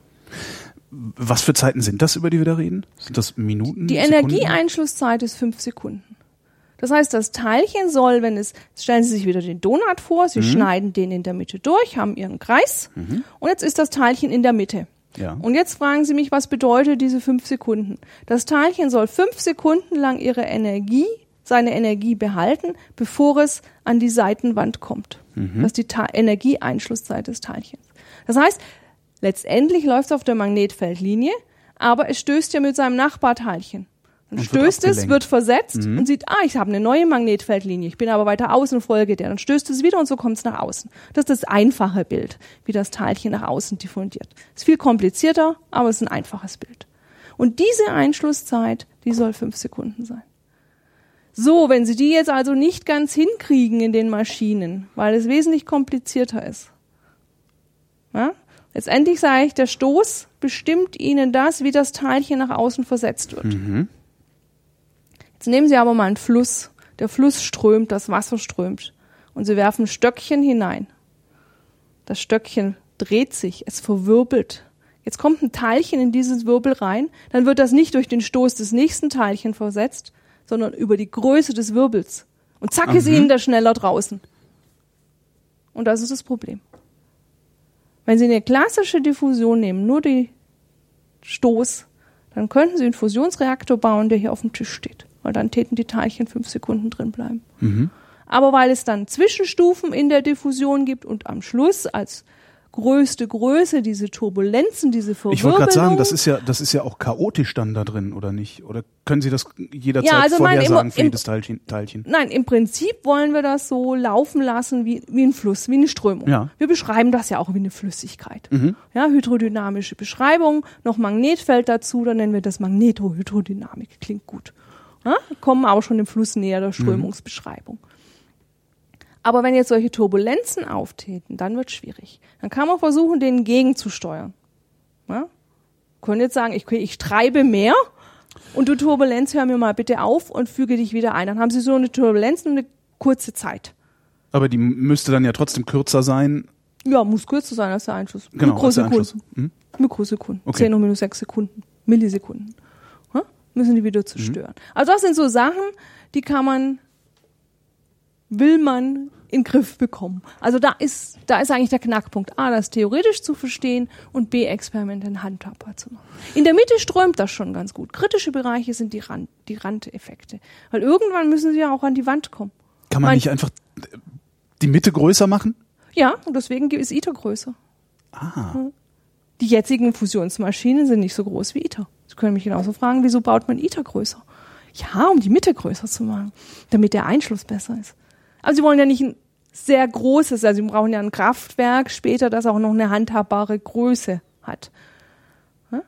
S1: Was für Zeiten sind das, über die wir da reden? Sind das Minuten?
S3: Die
S1: Sekunden?
S3: Energieeinschlusszeit ist fünf Sekunden. Das heißt, das Teilchen soll, wenn es, stellen Sie sich wieder den Donut vor, Sie mhm. schneiden den in der Mitte durch, haben Ihren Kreis mhm. und jetzt ist das Teilchen in der Mitte.
S1: Ja.
S3: Und jetzt fragen Sie mich, was bedeutet diese fünf Sekunden? Das Teilchen soll fünf Sekunden lang ihre Energie, seine Energie behalten, bevor es an die Seitenwand kommt. Mhm. Das ist die Ta- Energieeinschlusszeit des Teilchens. Das heißt, letztendlich läuft es auf der Magnetfeldlinie, aber es stößt ja mit seinem Nachbarteilchen. Dann
S1: und
S3: stößt
S1: wird
S3: es, wird versetzt
S1: mhm.
S3: und sieht, ah, ich habe eine neue Magnetfeldlinie, ich bin aber weiter außen, folge der. Dann stößt es wieder und so kommt es nach außen. Das ist das einfache Bild, wie das Teilchen nach außen diffundiert. Ist viel komplizierter, aber es ist ein einfaches Bild. Und diese Einschlusszeit, die soll fünf Sekunden sein. So, wenn Sie die jetzt also nicht ganz hinkriegen in den Maschinen, weil es wesentlich komplizierter ist. Ja? Letztendlich sage ich, der Stoß bestimmt Ihnen das, wie das Teilchen nach außen versetzt wird.
S1: Mhm.
S3: Jetzt nehmen Sie aber mal einen Fluss. Der Fluss strömt, das Wasser strömt. Und Sie werfen ein Stöckchen hinein. Das Stöckchen dreht sich, es verwirbelt. Jetzt kommt ein Teilchen in dieses Wirbel rein, dann wird das nicht durch den Stoß des nächsten Teilchen versetzt, sondern über die Größe des Wirbels. Und zack
S1: mhm.
S3: ist Ihnen der schneller draußen. Und das ist das Problem. Wenn Sie eine klassische Diffusion nehmen, nur die Stoß, dann könnten Sie einen Fusionsreaktor bauen, der hier auf dem Tisch steht. Weil dann täten die Teilchen fünf Sekunden drin bleiben.
S1: Mhm.
S3: Aber weil es dann Zwischenstufen in der Diffusion gibt und am Schluss als größte Größe diese Turbulenzen, diese Verwirbelung.
S1: Ich wollte gerade sagen, das ist ja, das ist ja auch chaotisch dann da drin, oder nicht? Oder können Sie das jederzeit
S3: ja, also
S1: vorhersagen
S3: im,
S1: für
S3: im,
S1: jedes Teilchen, Teilchen?
S3: Nein, im Prinzip wollen wir das so laufen lassen wie, wie ein Fluss, wie eine Strömung.
S1: Ja.
S3: Wir beschreiben das ja auch wie eine Flüssigkeit.
S1: Mhm.
S3: Ja, hydrodynamische Beschreibung, noch Magnetfeld dazu, dann nennen wir das Magnetohydrodynamik. Klingt gut. Ja, kommen aber schon dem Fluss näher der Strömungsbeschreibung. Mhm. Aber wenn jetzt solche Turbulenzen auftreten, dann wird es schwierig. Dann kann man versuchen, denen gegenzusteuern. Ja? Können jetzt sagen, ich, ich treibe mehr und du Turbulenz, hör mir mal bitte auf und füge dich wieder ein. Dann haben sie so eine Turbulenz nur eine kurze Zeit.
S1: Aber die müsste dann ja trotzdem kürzer sein.
S3: Ja, muss kürzer sein als der Einschluss.
S1: Genau,
S3: Mikrosekunden.
S1: als der Einschluss. Hm?
S3: Mikrosekunden.
S1: Okay.
S3: zehn hoch minus sechs Sekunden. Millisekunden. Ja? Müssen die wieder zerstören. Mhm. Also das sind so Sachen, die kann man, will man in den Griff bekommen. Also da ist, da ist eigentlich der Knackpunkt. A, das theoretisch zu verstehen und B, Experimente handhabbar zu machen. In der Mitte strömt das schon ganz gut. Kritische Bereiche sind die, Rand, die Randeffekte. Weil irgendwann müssen sie ja auch an die Wand kommen.
S1: Kann man
S3: mein,
S1: nicht einfach die Mitte größer machen?
S3: Ja, und deswegen ist ITER größer.
S1: Ah.
S3: Die jetzigen Fusionsmaschinen sind nicht so groß wie ITER. Sie können mich genauso fragen, wieso baut man ITER größer? Ja, um die Mitte größer zu machen, damit der Einschluss besser ist. Aber sie wollen ja nicht ein sehr großes, also sie brauchen ja ein Kraftwerk später, das auch noch eine handhabbare Größe hat. Hm?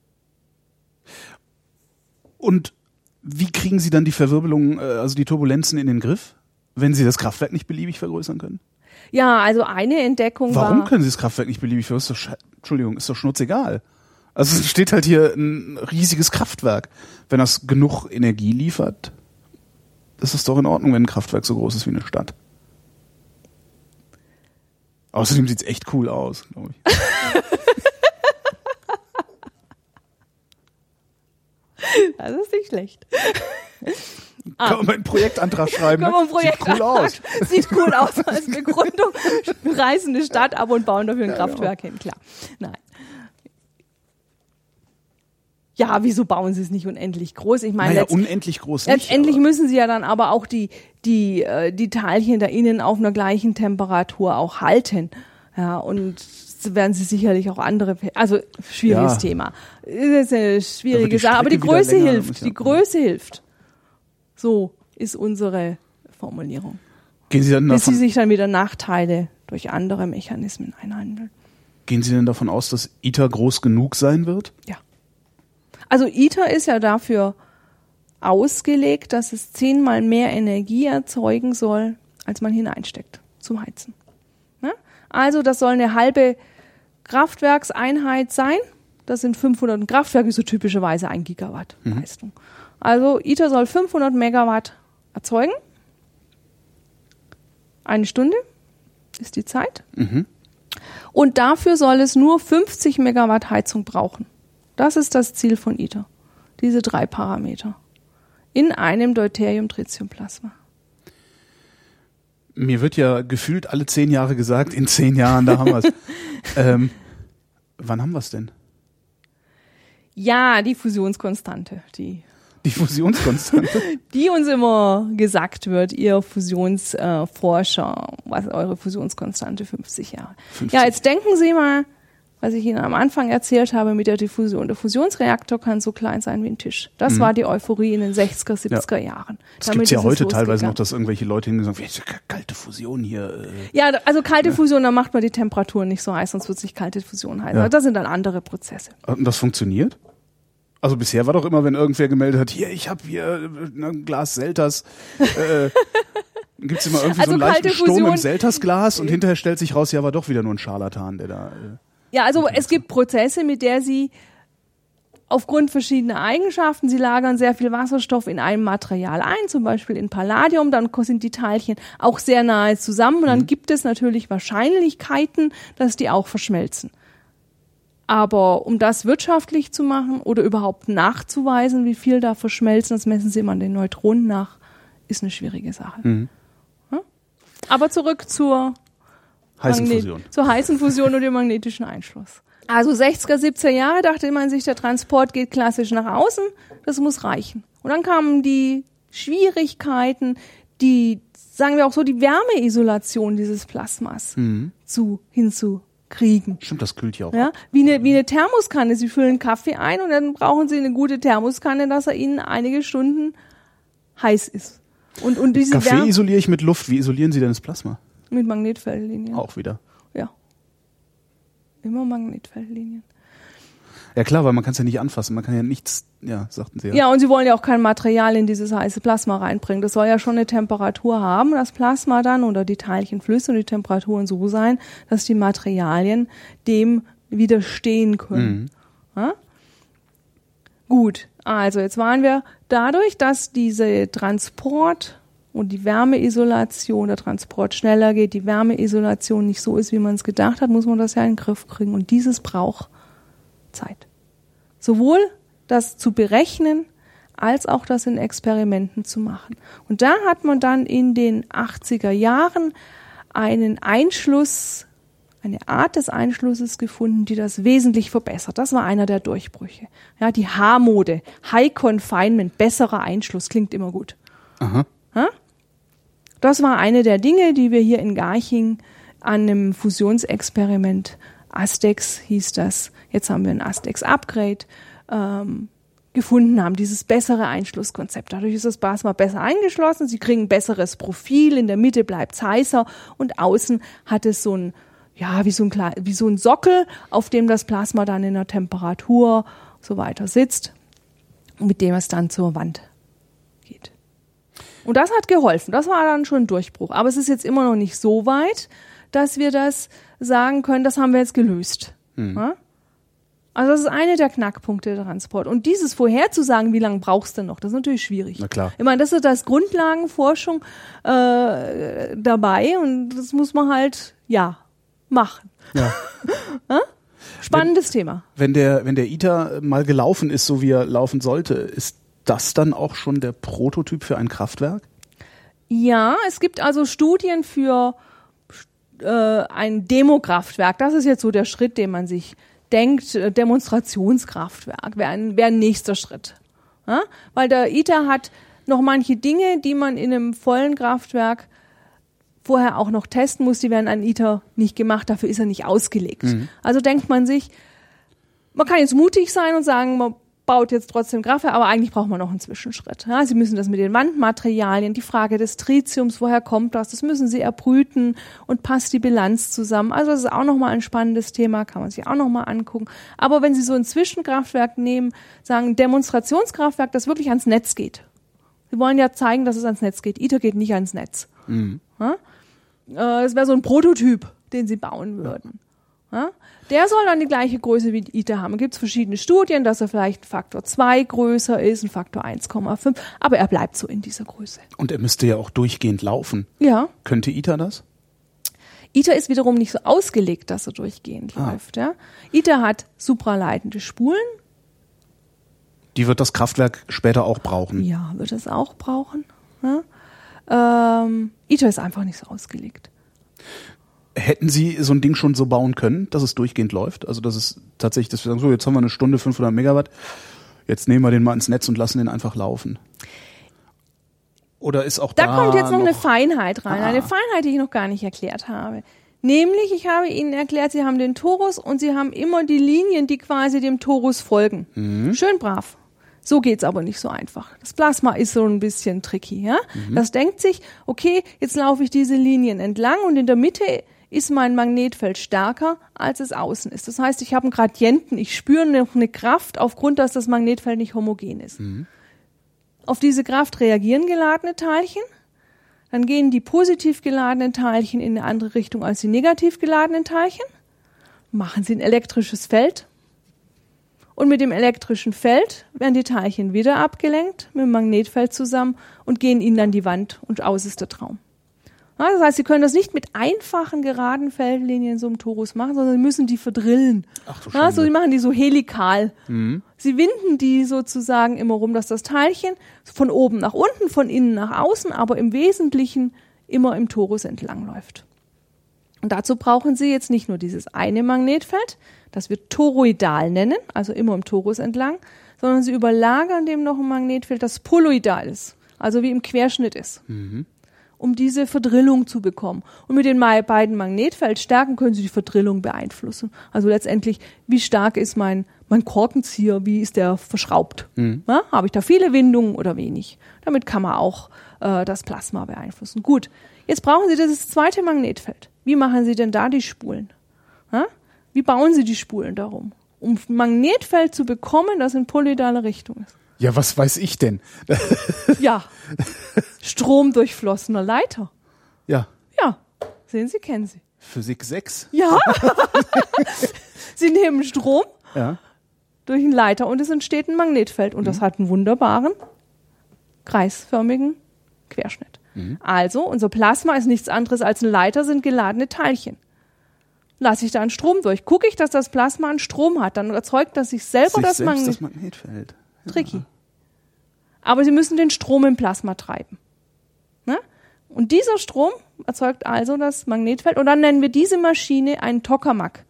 S1: Und wie kriegen Sie dann die Verwirbelung, also die Turbulenzen in den Griff, wenn Sie das Kraftwerk nicht beliebig vergrößern können?
S3: Ja, also eine Entdeckung war...
S1: Warum können Sie das Kraftwerk nicht beliebig vergrößern? Ist doch, Entschuldigung, ist doch schnurzegal. Also es steht halt hier ein riesiges Kraftwerk. Wenn das genug Energie liefert, ist es doch in Ordnung, wenn ein Kraftwerk so groß ist wie eine Stadt. Außerdem sieht es echt cool aus, glaube ich.
S3: Das ist nicht schlecht.
S1: Ah. Kann man mal einen Projektantrag schreiben?
S3: Kann man einen Projektantrag,
S1: Sieht cool aus.
S3: Sieht cool aus als Begründung. Wir reißen eine Stadt ab und bauen dafür ein ja, Kraftwerk ja. hin, klar. Nein. Ja, wieso bauen sie es nicht unendlich groß? Ich meine,
S1: naja,
S3: letzt,
S1: unendlich groß nicht.
S3: Letztendlich müssen sie ja dann aber auch die, die, die Teilchen da innen auf einer gleichen Temperatur auch halten. Ja, und werden sie sicherlich auch andere, also schwieriges ja. Thema. Das ist eine schwierige Sache, aber die Größe hilft, die Größe hilft. So ist unsere Formulierung.
S1: Gehen Sie dann
S3: Bis
S1: davon,
S3: sie sich dann wieder Nachteile durch andere Mechanismen einhandeln.
S1: Gehen Sie denn davon aus, dass ITER groß genug sein wird?
S3: Ja. Also ITER ist ja dafür ausgelegt, dass es zehnmal mehr Energie erzeugen soll, als man hineinsteckt zum Heizen. Ne? Also das soll eine halbe Kraftwerkseinheit sein. Das sind fünfhundert. Ein Kraftwerk ist so typischerweise ein Gigawatt mhm. Leistung. Also ITER soll fünfhundert Megawatt erzeugen. Eine Stunde ist die Zeit. Mhm. Und dafür soll es nur fünfzig Megawatt Heizung brauchen. Das ist das Ziel von ITER. Diese drei Parameter. In einem Deuterium-Tritium-Plasma.
S1: Mir wird ja gefühlt alle zehn Jahre gesagt, in zehn Jahren, da haben wir es. ähm, wann haben wir es denn?
S3: Ja, die Fusionskonstante. Die,
S1: die Fusionskonstante?
S3: Die uns immer gesagt wird, ihr Fusionsforscher, äh, was eure Fusionskonstante fünfzig Jahre. fünfzig. Ja, jetzt denken Sie mal, was ich Ihnen am Anfang erzählt habe mit der Diffusion. Der Fusionsreaktor kann so klein sein wie ein Tisch. Das mhm. war die Euphorie in den sechziger, siebziger ja. Jahren.
S1: Das gibt es ja heute teilweise noch, dass irgendwelche Leute hingehen und sagen, kalte Fusion hier. Äh.
S3: Ja, also kalte ja. Fusion, da macht man die Temperatur nicht so heiß, sonst wird es nicht kalte Fusion heißen. Ja. Das sind dann andere Prozesse.
S1: Und das funktioniert? Also bisher war doch immer, wenn irgendwer gemeldet hat, hier, ich habe hier ein Glas Selters, äh, gibt es immer irgendwie also so einen leichten Fusion, Sturm im Selters-Glas und hinterher stellt sich raus, ja, war doch wieder nur ein Scharlatan, der da... Äh,
S3: Ja, also es gibt Prozesse, mit der sie aufgrund verschiedener Eigenschaften, sie lagern sehr viel Wasserstoff in einem Material ein, zum Beispiel in Palladium, dann sind die Teilchen auch sehr nahe zusammen und dann mhm. gibt es natürlich Wahrscheinlichkeiten, dass die auch verschmelzen. Aber um das wirtschaftlich zu machen oder überhaupt nachzuweisen, wie viel da verschmelzen, das messen sie immer an den Neutronen nach, ist eine schwierige Sache. Mhm. Ja? Aber zurück zur
S1: heißen Fusion.
S3: Magnet- zur heißen Fusion und dem magnetischen Einschluss. Also sechziger, siebziger Jahre dachte man sich, der Transport geht klassisch nach außen, das muss reichen. Und dann kamen die Schwierigkeiten, die, sagen wir auch so, die Wärmeisolation dieses Plasmas mhm. zu, hinzukriegen.
S1: Stimmt, das kühlt ja auch.
S3: Ja, wie eine, wie eine Thermoskanne. Sie füllen Kaffee ein und dann brauchen Sie eine gute Thermoskanne, dass er Ihnen einige Stunden heiß ist. Und, und diese
S1: Kaffee
S3: Wärme
S1: isoliere ich mit Luft. Wie isolieren Sie denn das Plasma?
S3: Mit Magnetfeldlinien.
S1: Auch wieder?
S3: Ja. Immer Magnetfeldlinien.
S1: Ja klar, weil man kann es ja nicht anfassen. Man kann ja nichts, ja, sagten Sie ja.
S3: Ja, und Sie wollen ja auch kein Material in dieses heiße Plasma reinbringen. Das soll ja schon eine Temperatur haben, das Plasma dann, oder die Teilchenflüsse und die Temperaturen so sein, dass die Materialien dem widerstehen können. Mhm. Ja? Gut, also jetzt waren wir dadurch, dass diese Transport- und die Wärmeisolation, der Transport schneller geht, die Wärmeisolation nicht so ist, wie man es gedacht hat, muss man das ja in den Griff kriegen. Und dieses braucht Zeit. Sowohl das zu berechnen, als auch das in Experimenten zu machen. Und da hat man dann in den achtziger Jahren einen Einschluss, eine Art des Einschlusses gefunden, die das wesentlich verbessert. Das war einer der Durchbrüche. Ja, die H-Mode, High Confinement, besserer Einschluss, klingt immer gut.
S1: Aha.
S3: Das war eine der Dinge, die wir hier in Garching an einem Fusionsexperiment, Astex hieß das, jetzt haben wir ein Astex-Upgrade, ähm, gefunden haben, dieses bessere Einschlusskonzept. Dadurch ist das Plasma besser eingeschlossen, sie kriegen ein besseres Profil, in der Mitte bleibt es heißer und außen hat es so ein, ja, wie so ein, wie so ein Sockel, auf dem das Plasma dann in der Temperatur so weiter sitzt und mit dem es dann zur Wand geht. Und das hat geholfen. Das war dann schon ein Durchbruch. Aber es ist jetzt immer noch nicht so weit, dass wir das sagen können, das haben wir jetzt gelöst. Mhm. Ja? Also das ist eine der Knackpunkte der Transport. Und dieses vorherzusagen, wie lange brauchst du noch, das ist natürlich schwierig.
S1: Na klar.
S3: Ich meine, das ist das Grundlagenforschung äh, dabei und das muss man halt, ja, machen.
S1: Ja.
S3: Spannendes
S1: wenn,
S3: Thema.
S1: Wenn der, wenn der ITER mal gelaufen ist, so wie er laufen sollte, ist das dann auch schon der Prototyp für ein Kraftwerk?
S3: Ja, es gibt also Studien für äh, ein Demokraftwerk. Das ist jetzt so der Schritt, den man sich denkt. Äh, Demonstrationskraftwerk wäre ein, wär ein nächster Schritt. Ja? Weil der ITER hat noch manche Dinge, die man in einem vollen Kraftwerk vorher auch noch testen muss. Die werden an ITER nicht gemacht, dafür ist er nicht ausgelegt. Mhm. Also denkt man sich, man kann jetzt mutig sein und sagen, man baut jetzt trotzdem Kraftwerk, aber eigentlich braucht man noch einen Zwischenschritt. Ja, Sie müssen das mit den Wandmaterialien, die Frage des Tritiums, woher kommt das, das müssen Sie erbrüten und passt die Bilanz zusammen. Also das ist auch nochmal ein spannendes Thema, kann man sich auch nochmal angucken. Aber wenn Sie so ein Zwischenkraftwerk nehmen, sagen ein Demonstrationskraftwerk, das wirklich ans Netz geht. Sie wollen ja zeigen, dass es ans Netz geht. ITER geht nicht ans Netz. Mhm. Ja? Das wäre so ein Prototyp, den Sie bauen würden. Ja? Der soll dann die gleiche Größe wie ITER haben. Es gibt verschiedene Studien, dass er vielleicht ein Faktor zwei größer ist, ein Faktor eins Komma fünf, aber er bleibt so in dieser Größe.
S1: Und er müsste ja auch durchgehend laufen.
S3: Ja.
S1: Könnte ITER das?
S3: ITER ist wiederum nicht so ausgelegt, dass er durchgehend ah. läuft. Ja? ITER hat supraleitende Spulen.
S1: Die wird das Kraftwerk später auch brauchen?
S3: Ja, wird es auch brauchen. Ja? Ähm, ITER ist einfach nicht so ausgelegt.
S1: Hätten Sie so ein Ding schon so bauen können, dass es durchgehend läuft? Also dass es tatsächlich, dass wir sagen, so jetzt haben wir eine Stunde fünfhundert Megawatt, jetzt nehmen wir den mal ins Netz und lassen den einfach laufen. Oder ist auch da
S3: Da kommt jetzt noch,
S1: noch
S3: eine Feinheit rein,
S1: ah.
S3: eine Feinheit, die ich noch gar nicht erklärt habe. Nämlich, ich habe Ihnen erklärt, Sie haben den Torus und Sie haben immer die Linien, die quasi dem Torus folgen. Mhm. Schön brav. So geht's aber nicht so einfach. Das Plasma ist so ein bisschen tricky, ja? Mhm. Das denkt sich, okay, jetzt laufe ich diese Linien entlang und in der Mitte ist mein Magnetfeld stärker, als es außen ist. Das heißt, ich habe einen Gradienten, ich spüre noch eine Kraft, aufgrund, dass das Magnetfeld nicht homogen ist. Mhm. Auf diese Kraft reagieren geladene Teilchen, dann gehen die positiv geladenen Teilchen in eine andere Richtung als die negativ geladenen Teilchen, machen sie ein elektrisches Feld und mit dem elektrischen Feld werden die Teilchen wieder abgelenkt mit dem Magnetfeld zusammen und gehen ihnen dann die Wand und aus ist der Traum. Ja, das heißt, Sie können das nicht mit einfachen geraden Feldlinien so im Torus machen, sondern Sie müssen die verdrillen.
S1: Ach du
S3: ja, so, Sie machen die so helikal.
S1: Mhm.
S3: Sie winden die sozusagen immer rum, dass das Teilchen von oben nach unten, von innen nach außen, aber im Wesentlichen immer im Torus entlang läuft. Und dazu brauchen Sie jetzt nicht nur dieses eine Magnetfeld, das wir toroidal nennen, also immer im Torus entlang, sondern Sie überlagern dem noch ein Magnetfeld, das poloidal ist, also wie im Querschnitt ist. Mhm. Um diese Verdrillung zu bekommen. Und mit den beiden Magnetfeldstärken können Sie die Verdrillung beeinflussen. Also letztendlich, wie stark ist mein, mein Korkenzieher, wie ist der verschraubt? Mhm. Ja, habe ich da viele Windungen oder wenig? Damit kann man auch äh, das Plasma beeinflussen. Gut, jetzt brauchen Sie das zweite Magnetfeld. Wie machen Sie denn da die Spulen? Ja? Wie bauen Sie die Spulen darum? Um ein Magnetfeld zu bekommen, das in polyidale Richtung ist.
S1: Ja, was weiß ich denn?
S3: Ja, stromdurchflossener Leiter.
S1: Ja.
S3: Ja, sehen Sie, kennen Sie.
S1: Physik sechs?
S3: Ja. Sie nehmen Strom
S1: ja.
S3: durch einen Leiter und es entsteht ein Magnetfeld und mhm. das hat einen wunderbaren, kreisförmigen Querschnitt. Mhm. Also, unser Plasma ist nichts anderes als ein Leiter, sind geladene Teilchen. Lasse ich da einen Strom durch, gucke ich, dass das Plasma einen Strom hat, dann erzeugt das sich selber
S1: sich
S3: das,
S1: selbst
S3: Magnet-
S1: das Magnetfeld. Ja.
S3: Tricky. Aber Sie müssen den Strom im Plasma treiben. Ne? Und dieser Strom erzeugt also das Magnetfeld. Und dann nennen wir diese Maschine einen Tokamak.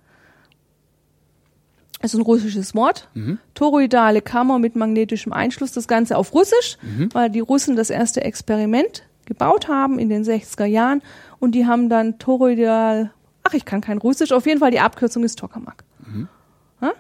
S3: Das ist ein russisches Wort. Mhm. Toroidale Kammer mit magnetischem Einschluss. Das Ganze auf Russisch, mhm. weil die Russen das erste Experiment gebaut haben in den sechziger Jahren. Und die haben dann toroidal, ach, ich kann kein Russisch, auf jeden Fall die Abkürzung ist Tokamak. Mhm. Ja?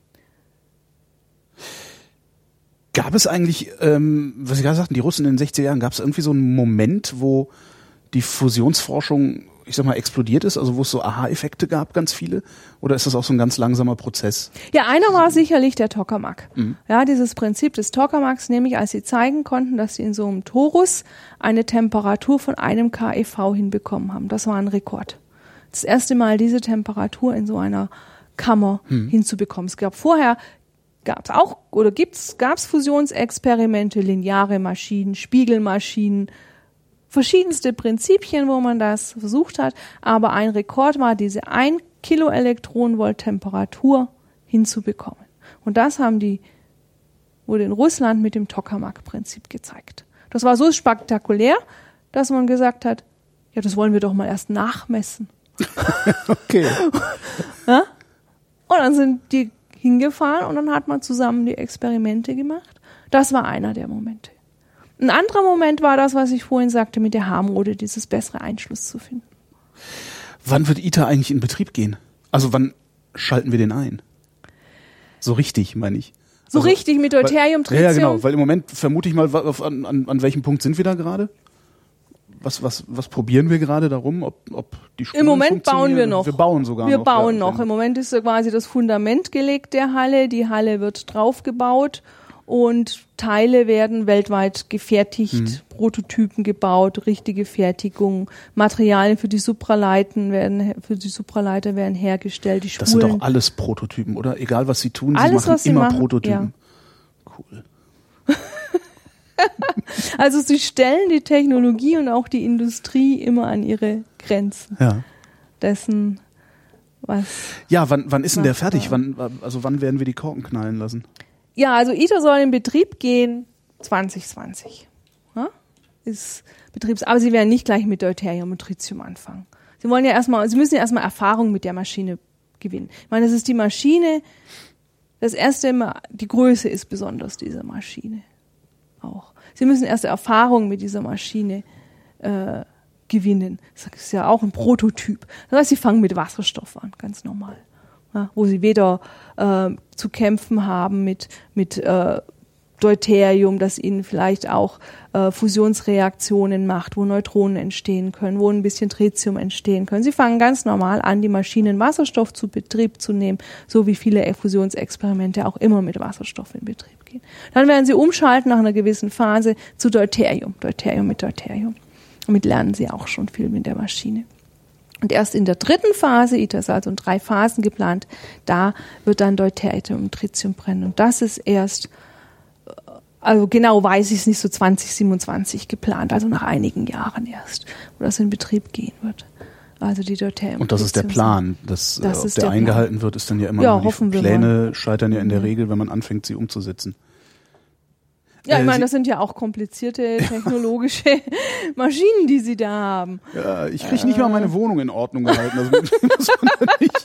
S1: Gab es eigentlich, ähm, was Sie gerade sagten, die Russen in den sechziger Jahren, gab es irgendwie so einen Moment, wo die Fusionsforschung, ich sag mal, explodiert ist, also wo es so Aha-Effekte gab, ganz viele? Oder ist das auch so ein ganz langsamer Prozess?
S3: Ja, einer war sicherlich der Tokamak. Mhm. Ja, dieses Prinzip des Tokamaks, nämlich als sie zeigen konnten, dass sie in so einem Torus eine Temperatur von einem keV hinbekommen haben. Das war ein Rekord. Das erste Mal diese Temperatur in so einer Kammer mhm. hinzubekommen. Es gab vorher gab es auch oder gibt's gab's Fusionsexperimente, lineare Maschinen, Spiegelmaschinen, verschiedenste Prinzipien, wo man das versucht hat, aber ein Rekord war, diese ein Kiloelektronenvolt Temperatur hinzubekommen. Und das haben die wurde in Russland mit dem Tokamak-Prinzip gezeigt. Das war so spektakulär, dass man gesagt hat, ja, das wollen wir doch mal erst nachmessen.
S1: Okay.
S3: Ja? Und dann sind die hingefahren und dann hat man zusammen die Experimente gemacht. Das war einer der Momente. Ein anderer Moment war das, was ich vorhin sagte, mit der Harmrode, dieses bessere Einschluss zu finden.
S1: Wann wird ITER eigentlich in Betrieb gehen? Also wann schalten wir den ein? So richtig, meine ich.
S3: So
S1: also,
S3: richtig mit Deuterium, Tritium?
S1: Ja, ja, genau, weil im Moment vermute ich mal, an, an, an welchem Punkt sind wir da gerade? Was, was, was probieren wir gerade darum, ob, ob die Spulen
S3: Im Moment bauen wir noch.
S1: Wir bauen sogar
S3: wir
S1: noch.
S3: Wir bauen
S1: ja,
S3: noch. Im Moment ist so quasi das Fundament gelegt der Halle. Die Halle wird draufgebaut und Teile werden weltweit gefertigt, hm. Prototypen gebaut, richtige Fertigung, Materialien für die Supraleiten werden, für die Supraleiter werden hergestellt. Die Spulen.
S1: Das sind doch alles Prototypen, oder? Egal was sie tun, sie
S3: alles,
S1: machen
S3: was sie
S1: immer
S3: machen,
S1: Prototypen.
S3: Ja.
S1: Cool.
S3: Also sie stellen die Technologie und auch die Industrie immer an ihre Grenzen.
S1: Ja.
S3: Dessen, was.
S1: Ja, wann, wann ist denn der fertig? Wann, also wann werden wir die Korken knallen lassen?
S3: Ja, also ITER soll in Betrieb gehen zwanzig zwanzig. Ja? Ist Betriebs, aber sie werden nicht gleich mit Deuterium und Tritium anfangen. Sie wollen ja erstmal, sie müssen ja erstmal Erfahrung mit der Maschine gewinnen. Ich meine, das ist die Maschine, das erste immer, die Größe ist besonders dieser Maschine. Auch. Sie müssen erste Erfahrung mit dieser Maschine äh, gewinnen. Das ist ja auch ein Prototyp. Das heißt, sie fangen mit Wasserstoff an, ganz normal. Ja, wo sie weder äh, zu kämpfen haben mit, mit äh, Deuterium, das ihnen vielleicht auch äh, Fusionsreaktionen macht, wo Neutronen entstehen können, wo ein bisschen Tritium entstehen können. Sie fangen ganz normal an, die Maschinen Wasserstoff zu Betrieb zu nehmen, so wie viele Fusionsexperimente auch immer mit Wasserstoff in Betrieb gehen. Dann werden sie umschalten nach einer gewissen Phase zu Deuterium, Deuterium mit Deuterium. Damit lernen sie auch schon viel mit der Maschine. Und erst in der dritten Phase, ITER ist also in drei Phasen geplant, da wird dann Deuterium und Tritium brennen. Und das ist erst, also genau weiß ich es nicht, so zwanzig siebenundzwanzig geplant, also nach einigen Jahren erst, wo das in Betrieb gehen wird. Also die Deuterium.
S1: Und das ist der Plan, dass
S3: das
S1: ob
S3: ist
S1: der,
S3: der
S1: eingehalten
S3: Plan.
S1: wird, ist dann ja immer
S3: Ja,
S1: nur
S3: hoffen
S1: die
S3: wir
S1: Pläne
S3: mal.
S1: scheitern ja in der
S3: Ja.
S1: Regel, wenn man anfängt, sie umzusetzen.
S3: Ja, ich
S1: Äh,
S3: meine,
S1: Sie-
S3: das sind ja auch komplizierte technologische Maschinen, die sie da haben.
S1: Ja, ich kriege nicht mal meine Wohnung in Ordnung gehalten. Also, muss man da nicht.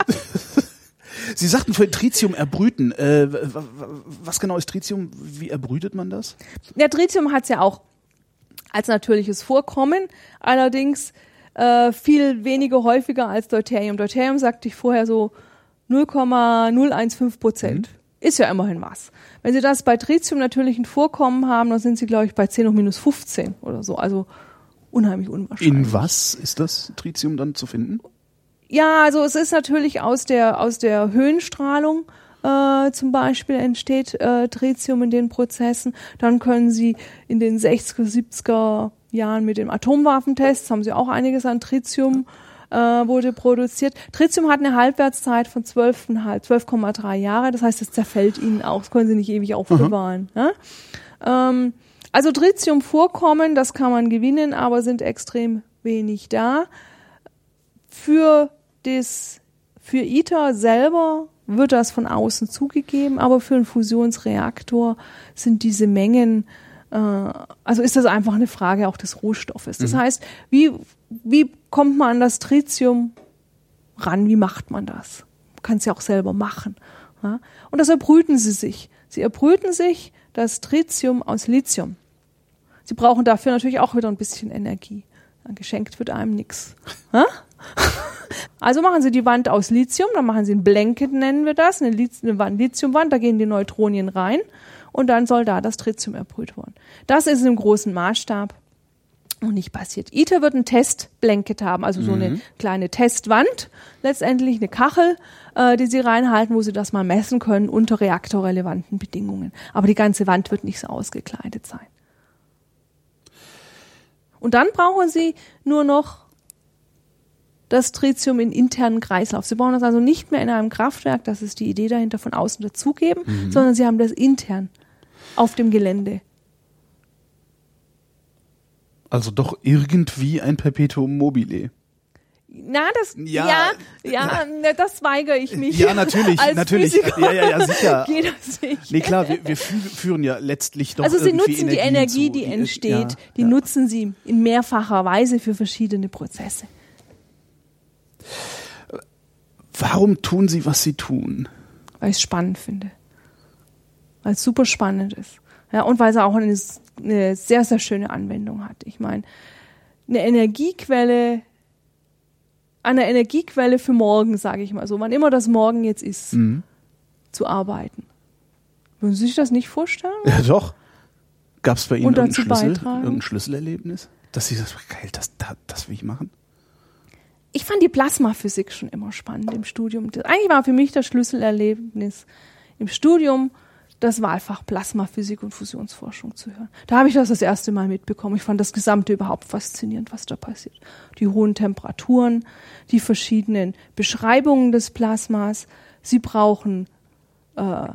S1: Sie sagten für Tritium erbrüten. Äh, w- w- was genau ist Tritium? Wie erbrütet man das?
S3: Ja, Tritium hat es ja auch als natürliches Vorkommen, allerdings äh, viel weniger häufiger als Deuterium. Deuterium sagte ich vorher so null Komma null eins fünf Prozent.
S1: Mhm.
S3: Ist ja immerhin was. Wenn Sie das bei Tritium natürlichen Vorkommen haben, dann sind Sie, glaube ich, bei zehn hoch minus fünfzehn oder so. Also unheimlich unwahrscheinlich.
S1: In was ist das Tritium dann zu finden?
S3: Ja, also es ist natürlich aus der aus der Höhenstrahlung äh, zum Beispiel entsteht äh, Tritium in den Prozessen. Dann können Sie in den sechziger, siebziger Jahren mit den Atomwaffentests, haben Sie auch einiges an Tritium, äh, wurde produziert. Tritium hat eine Halbwertszeit von zwölf Komma drei Jahre, das heißt, es zerfällt Ihnen auch, das können Sie nicht ewig aufbewahren. Mhm. Ja? Ähm, also Tritium-Vorkommen, das kann man gewinnen, aber sind extrem wenig da. Für das, für ITER selber wird das von außen zugegeben, aber für einen Fusionsreaktor sind diese Mengen, äh, also ist das einfach eine Frage auch des Rohstoffes. Das
S1: Mhm.
S3: heißt, wie, wie kommt man an das Tritium ran? Wie macht man das? Man kann es ja auch selber machen. Ja? Und das erbrüten sie sich. Sie erbrüten sich das Tritium aus Lithium. Sie brauchen dafür natürlich auch wieder ein bisschen Energie. Geschenkt wird einem nichts. Also machen Sie die Wand aus Lithium, dann machen Sie ein Blanket, nennen wir das, eine, Lithium, eine Wand, Lithiumwand, da gehen die Neutronien rein und dann soll da das Tritium erbrüht werden. Das ist im großen Maßstab noch nicht passiert. ITER wird ein Testblanket haben, also so eine kleine Testwand, letztendlich eine Kachel, äh, die Sie reinhalten, wo Sie das mal messen können unter reaktorrelevanten Bedingungen. Aber die ganze Wand wird nicht so ausgekleidet sein. Und dann brauchen Sie nur noch das Tritium in internen Kreislauf. Sie brauchen das also nicht mehr in einem Kraftwerk, das ist die Idee dahinter, von außen dazugeben, mhm. sondern Sie haben das intern auf dem Gelände.
S1: Also doch irgendwie ein Perpetuum mobile.
S3: Na, das,
S1: Ja.
S3: ja, ja, ja das weigere ich mich.
S1: Ja, natürlich,
S3: Als
S1: natürlich.
S3: Physiker
S1: Ja, ja, ja, sicher.
S3: Geht das nicht.
S1: Nee, klar, wir, wir fü- führen ja letztlich doch
S3: Also sie
S1: irgendwie
S3: nutzen die
S1: Energien
S3: Energie,
S1: zu,
S3: die entsteht,
S1: ja,
S3: die
S1: ja.
S3: nutzen sie in mehrfacher Weise für verschiedene Prozesse.
S1: Warum tun sie, was sie tun?
S3: Weil ich es spannend finde. Weil es super spannend ist. Ja, und weil es auch eine, eine sehr, sehr schöne Anwendung hat. Ich meine, eine Energiequelle, eine Energiequelle für morgen, sage ich mal so, wann immer das morgen jetzt ist,
S1: Mhm.
S3: zu arbeiten. Würden Sie sich das nicht vorstellen?
S1: Ja, doch. Gab es bei Ihnen
S3: Und
S1: irgendeinen
S3: dazu
S1: Schlüssel,
S3: beitragen?
S1: irgendein Schlüsselerlebnis? Dass Sie das, geil, das, das, das will ich machen?
S3: Ich fand die Plasmaphysik schon immer spannend im Studium. Das, eigentlich war für mich das Schlüsselerlebnis im Studium, das Wahlfach Plasmaphysik und Fusionsforschung zu hören. Da habe ich das das erste Mal mitbekommen. Ich fand das Gesamte überhaupt faszinierend, was da passiert. Die hohen Temperaturen, die verschiedenen Beschreibungen des Plasmas. Sie brauchen äh,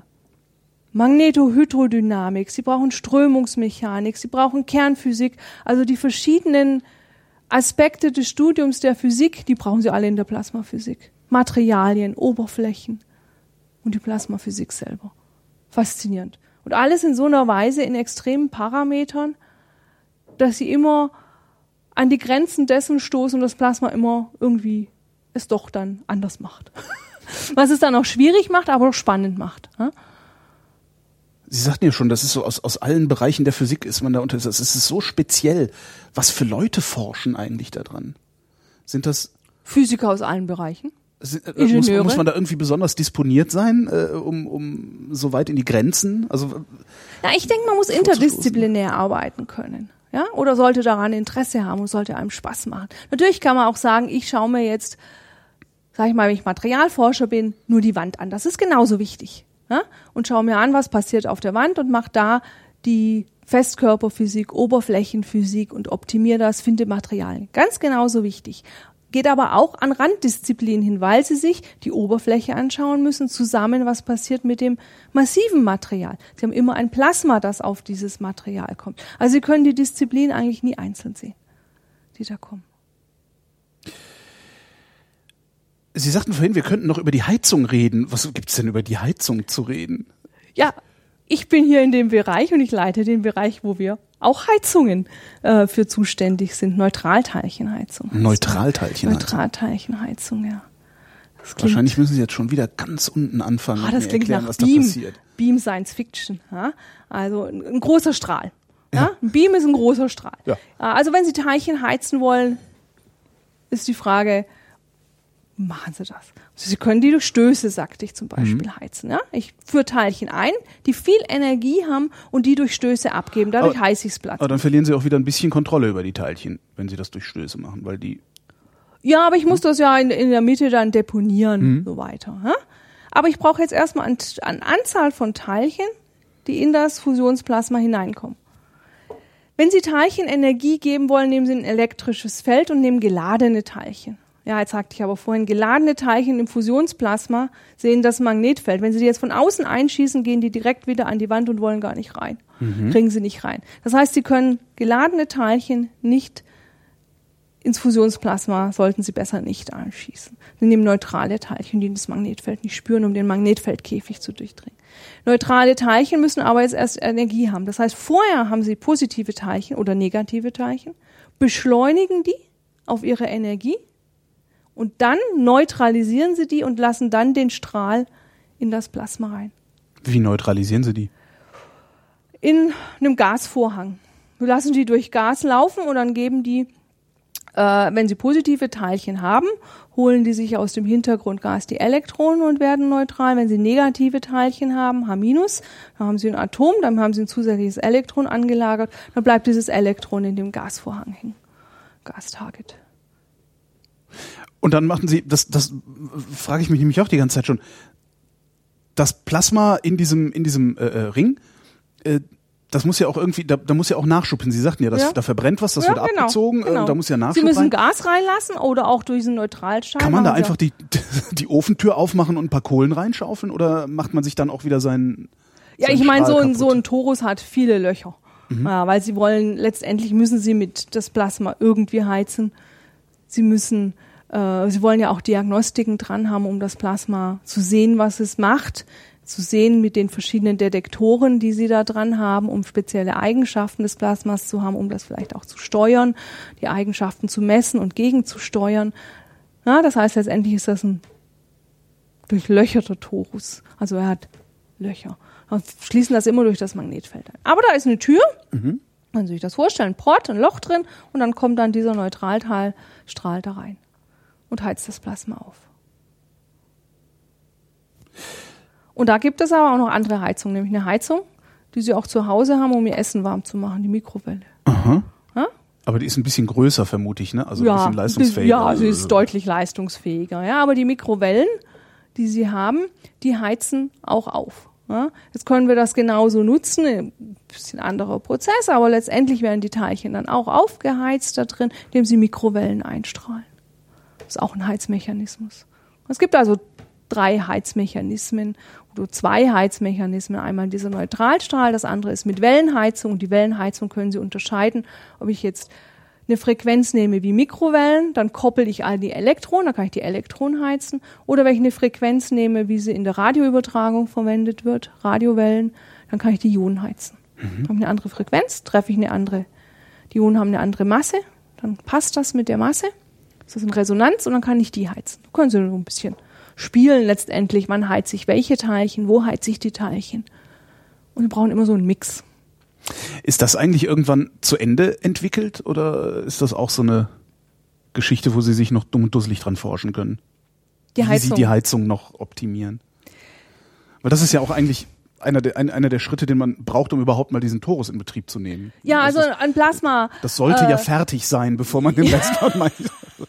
S3: Magnetohydrodynamik, sie brauchen Strömungsmechanik, sie brauchen Kernphysik. Also die verschiedenen Aspekte des Studiums der Physik, die brauchen sie alle in der Plasmaphysik. Materialien, Oberflächen und die Plasmaphysik selber. Faszinierend. Und alles in so einer Weise in extremen Parametern, dass sie immer an die Grenzen dessen stoßen und das Plasma immer irgendwie es doch dann anders macht. Was es dann auch schwierig macht, aber auch spannend macht.
S1: Sie sagten ja schon, das ist so aus, aus allen Bereichen der Physik ist man da unter. Das ist so speziell. Was für Leute forschen eigentlich da dran? Sind das
S3: Physiker aus allen Bereichen?
S1: sind, äh,
S3: Ingenieure?
S1: muss, muss man da irgendwie besonders disponiert sein, äh, um, um so weit in die Grenzen? Also
S3: Na, ich denke, man muss
S1: vorzustoßen?
S3: interdisziplinär arbeiten können. Ja? Oder sollte daran Interesse haben und sollte einem Spaß machen. Natürlich kann man auch sagen, ich schaue mir jetzt, sag ich mal, wenn ich Materialforscher bin, nur die Wand an. Das ist genauso wichtig. Ja? Und schaue mir an, was passiert auf der Wand und mache da die Festkörperphysik, Oberflächenphysik und optimiere das, finde Materialien. Ganz genauso wichtig. Geht aber auch an Randdisziplinen hin, weil sie sich die Oberfläche anschauen müssen, zusammen, was passiert mit dem massiven Material. Sie haben immer ein Plasma, das auf dieses Material kommt. Also Sie können die Disziplinen eigentlich nie einzeln sehen, die da kommen.
S1: Sie sagten vorhin, wir könnten noch über die Heizung reden. Was gibt's denn über die Heizung zu reden?
S3: Ja, ich bin hier in dem Bereich und ich leite den Bereich, wo wir auch Heizungen äh, für zuständig sind. Neutralteilchenheizung.
S1: Neutralteilchenheizung.
S3: Neutralteilchenheizung, ja. Das klingt,
S1: Wahrscheinlich müssen Sie jetzt schon wieder ganz unten anfangen
S3: ah,
S1: und
S3: das
S1: mir
S3: klingt
S1: erklären,
S3: nach
S1: was
S3: Beam,
S1: da passiert.
S3: Beam Science Fiction. Ja? Also ein, ein großer Strahl. Ja? Ein Beam ist ein großer Strahl.
S1: Ja.
S3: Also wenn Sie Teilchen heizen wollen, ist die Frage, machen Sie das. Sie können die durch Stöße, sagte ich zum Beispiel, mhm. heizen. Ja? Ich führe Teilchen ein, die viel Energie haben und die durch Stöße abgeben. Dadurch
S1: aber,
S3: heiße ich es Platz.
S1: Aber dann verlieren Sie auch wieder ein bisschen Kontrolle über die Teilchen, wenn Sie das durch Stöße machen, weil die...
S3: Ja, aber ich muss das ja in, in der Mitte dann deponieren,
S1: mhm.
S3: so weiter. Ja? Aber ich brauche jetzt erstmal eine an Anzahl von Teilchen, die in das Fusionsplasma hineinkommen. Wenn Sie Teilchen Energie geben wollen, nehmen Sie ein elektrisches Feld und nehmen geladene Teilchen. Ja, jetzt sagte ich aber vorhin, geladene Teilchen im Fusionsplasma sehen das Magnetfeld. Wenn Sie die jetzt von außen einschießen, gehen die direkt wieder an die Wand und wollen gar nicht rein. Mhm. Kriegen sie nicht rein. Das heißt, Sie können geladene Teilchen nicht ins Fusionsplasma, sollten Sie besser nicht einschießen. Sie nehmen neutrale Teilchen, die das Magnetfeld nicht spüren, um den Magnetfeldkäfig zu durchdringen. Neutrale Teilchen müssen aber jetzt erst Energie haben. Das heißt, vorher haben Sie positive Teilchen oder negative Teilchen, beschleunigen die auf ihre Energie, und dann neutralisieren Sie die und lassen dann den Strahl in das Plasma rein.
S1: Wie neutralisieren Sie die?
S3: In einem Gasvorhang. Wir lassen die durch Gas laufen und dann geben die, äh, wenn sie positive Teilchen haben, holen die sich aus dem Hintergrundgas die Elektronen und werden neutral. Wenn sie negative Teilchen haben, H-, dann haben sie ein Atom, dann haben sie ein zusätzliches Elektron angelagert, dann bleibt dieses Elektron in dem Gasvorhang hängen. Gastarget.
S1: Und dann machen Sie, das, das frage ich mich nämlich auch die ganze Zeit schon, das Plasma in diesem, in diesem äh, Ring, äh, das muss ja auch irgendwie, da, da muss ja auch Nachschub hin. Sie sagten ja, das,
S3: ja.
S1: da verbrennt was, das
S3: ja,
S1: wird
S3: genau,
S1: abgezogen,
S3: genau.
S1: Äh, da muss ja Nachschub
S3: Sie müssen
S1: rein.
S3: Gas reinlassen oder auch durch diesen Neutralstrahl.
S1: Kann man da einfach die, die Ofentür aufmachen und ein paar Kohlen reinschaufeln oder macht man sich dann auch wieder seinen
S3: Ja,
S1: seinen
S3: ich meine, so ein,
S1: Strahl
S3: so ein Torus hat viele Löcher. Mhm. Ja, weil sie wollen, letztendlich müssen sie mit das Plasma irgendwie heizen. Sie müssen Äh, sie wollen ja auch Diagnostiken dran haben, um das Plasma zu sehen, was es macht, zu sehen mit den verschiedenen Detektoren, die sie da dran haben, um spezielle Eigenschaften des Plasmas zu haben, um das vielleicht auch zu steuern, die Eigenschaften zu messen und gegenzusteuern. Ja, das heißt, letztendlich ist das ein durchlöcherter Torus. Also er hat Löcher. Wir schließen das immer durch das Magnetfeld ein. Aber da ist eine Tür. Mhm. Man kann sich das vorstellen, ein Port, ein Loch drin und dann kommt dann dieser Neutralstrahl da rein und heizt das Plasma auf. Und da gibt es aber auch noch andere Heizungen, nämlich eine Heizung, die Sie auch zu Hause haben, um Ihr Essen warm zu machen, die Mikrowelle.
S1: Aha. Ja? Aber die ist ein bisschen größer, vermute ich, ne? Also
S3: ja,
S1: ein bisschen leistungsfähiger.
S3: Ja, sie ist deutlich leistungsfähiger. Ja, aber die Mikrowellen, die Sie haben, die heizen auch auf. Ja? Jetzt können wir das genauso nutzen, ein bisschen anderer Prozess, aber letztendlich werden die Teilchen dann auch aufgeheizt da drin, indem Sie Mikrowellen einstrahlen. Das ist auch ein Heizmechanismus. Es gibt also drei Heizmechanismen oder zwei Heizmechanismen. Einmal dieser Neutralstrahl, das andere ist mit Wellenheizung. Und die Wellenheizung können Sie unterscheiden, ob ich jetzt eine Frequenz nehme wie Mikrowellen, dann koppel ich all die Elektronen, dann kann ich die Elektronen heizen. Oder wenn ich eine Frequenz nehme, wie sie in der Radioübertragung verwendet wird, Radiowellen, dann kann ich die Ionen heizen. Mhm. Dann habe ich eine andere Frequenz, treffe ich eine andere, die Ionen haben eine andere Masse, dann passt das mit der Masse. Das ist eine Resonanz und dann kann ich die heizen. Da können Sie nur ein bisschen spielen letztendlich, wann heizt sich welche Teilchen, wo heizt sich die Teilchen. Und wir brauchen immer so einen Mix.
S1: Ist das eigentlich irgendwann zu Ende entwickelt oder ist das auch so eine Geschichte, wo Sie sich noch dumm und dusselig dran forschen können?
S3: Die Heizung.
S1: Wie Sie die Heizung noch optimieren? Weil das ist ja auch eigentlich einer der, ein, einer der Schritte, den man braucht, um überhaupt mal diesen Torus in Betrieb zu nehmen.
S3: Ja,
S1: das
S3: also
S1: ist,
S3: ein Plasma.
S1: Das sollte
S3: äh,
S1: ja fertig sein, bevor man den
S3: ja.
S1: Rest dort macht.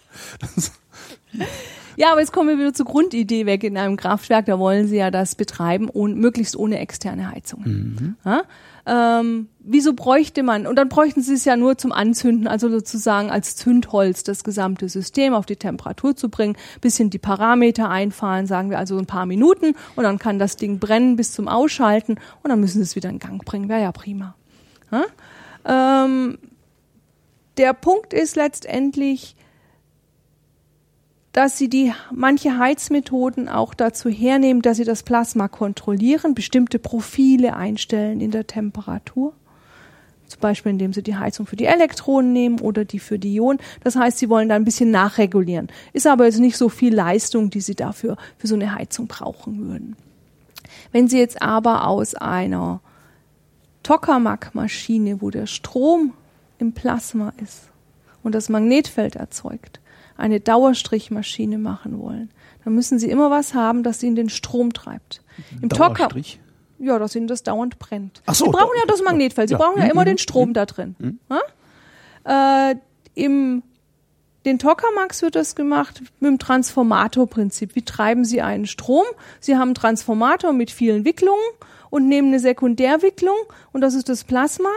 S3: Ja, aber jetzt kommen wir wieder zur Grundidee weg. In einem Kraftwerk, da wollen Sie ja das betreiben, ohne, möglichst ohne externe Heizung. Mhm. Ja? Ähm, wieso bräuchte man, und dann bräuchten Sie es ja nur zum Anzünden, also sozusagen als Zündholz das gesamte System auf die Temperatur zu bringen, bisschen die Parameter einfahren, sagen wir also ein paar Minuten und dann kann das Ding brennen bis zum Ausschalten und dann müssen Sie es wieder in Gang bringen, wäre ja prima. Ja? Ähm, der Punkt ist letztendlich, dass sie die manche Heizmethoden auch dazu hernehmen, dass sie das Plasma kontrollieren, bestimmte Profile einstellen in der Temperatur. Zum Beispiel, indem sie die Heizung für die Elektronen nehmen oder die für die Ionen. Das heißt, sie wollen da ein bisschen nachregulieren. Ist aber jetzt nicht so viel Leistung, die sie dafür für so eine Heizung brauchen würden. Wenn sie jetzt aber aus einer Tokamak-Maschine, wo der Strom im Plasma ist und das Magnetfeld erzeugt, eine Dauerstrichmaschine machen wollen, dann müssen Sie immer was haben, das Ihnen den Strom treibt. Im
S1: Dauerstrich?
S3: Toka- ja, dass Ihnen das dauernd brennt.
S1: Ach so,
S3: Sie brauchen
S1: da-
S3: ja das Magnetfeld, Sie
S1: ja.
S3: brauchen ja
S1: Mhm,
S3: immer
S1: mhm,
S3: den Strom
S1: mhm.
S3: da drin.
S1: Mhm.
S3: Ja? Äh, im den Tokamaks wird das gemacht mit dem Transformatorprinzip. Wie treiben Sie einen Strom? Sie haben einen Transformator mit vielen Wicklungen und nehmen eine Sekundärwicklung und das ist das Plasma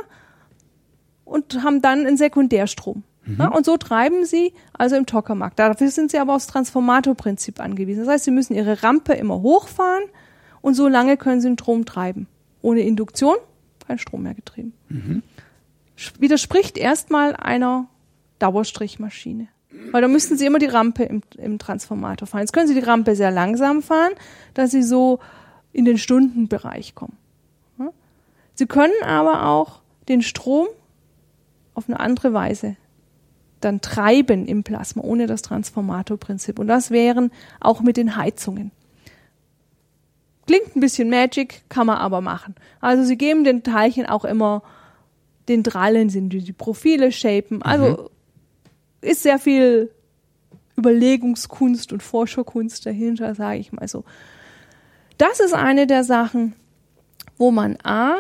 S3: und haben dann einen Sekundärstrom. Mhm. Ja, und so treiben Sie also im Tokamak. Dafür sind Sie aber aufs Transformatorprinzip angewiesen. Das heißt, Sie müssen Ihre Rampe immer hochfahren und so lange können Sie den Strom treiben. Ohne Induktion kein Strom mehr getrieben. Mhm. Widerspricht erstmal einer Dauerstrichmaschine. Weil da müssten Sie immer die Rampe im, im Transformator fahren. Jetzt können Sie die Rampe sehr langsam fahren, dass Sie so in den Stundenbereich kommen. Ja? Sie können aber auch den Strom auf eine andere Weise dann treiben im Plasma, ohne das Transformatorprinzip. Und das wären auch mit den Heizungen. Klingt ein bisschen Magic, kann man aber machen. Also Sie geben den Teilchen auch immer den Drallen, sind die, die Profile shapen. Also mhm. ist sehr viel Überlegungskunst und Forscherkunst dahinter, sage ich mal so. Das ist eine der Sachen, wo man A,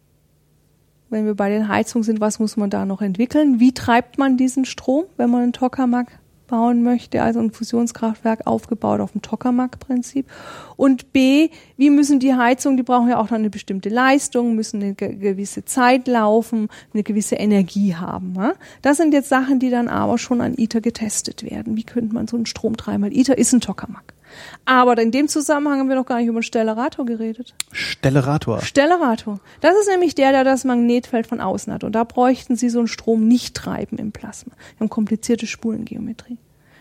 S3: wenn wir bei den Heizungen sind, was muss man da noch entwickeln? Wie treibt man diesen Strom, wenn man einen Tokamak bauen möchte, also ein Fusionskraftwerk aufgebaut auf dem Tokamak-Prinzip? Und B, wie müssen die Heizungen, die brauchen ja auch noch eine bestimmte Leistung, müssen eine ge- gewisse Zeit laufen, eine gewisse Energie haben. Ja? Das sind jetzt Sachen, die dann aber schon an ITER getestet werden. Wie könnte man so einen Strom treiben? Weil ITER ist ein Tokamak. Aber in dem Zusammenhang haben wir noch gar nicht über einen Stellarator geredet.
S1: Stellarator.
S3: Stellarator. Das ist nämlich der, der das Magnetfeld von außen hat. Und da bräuchten Sie so einen Strom nicht treiben im Plasma. Wir haben komplizierte Spulengeometrie.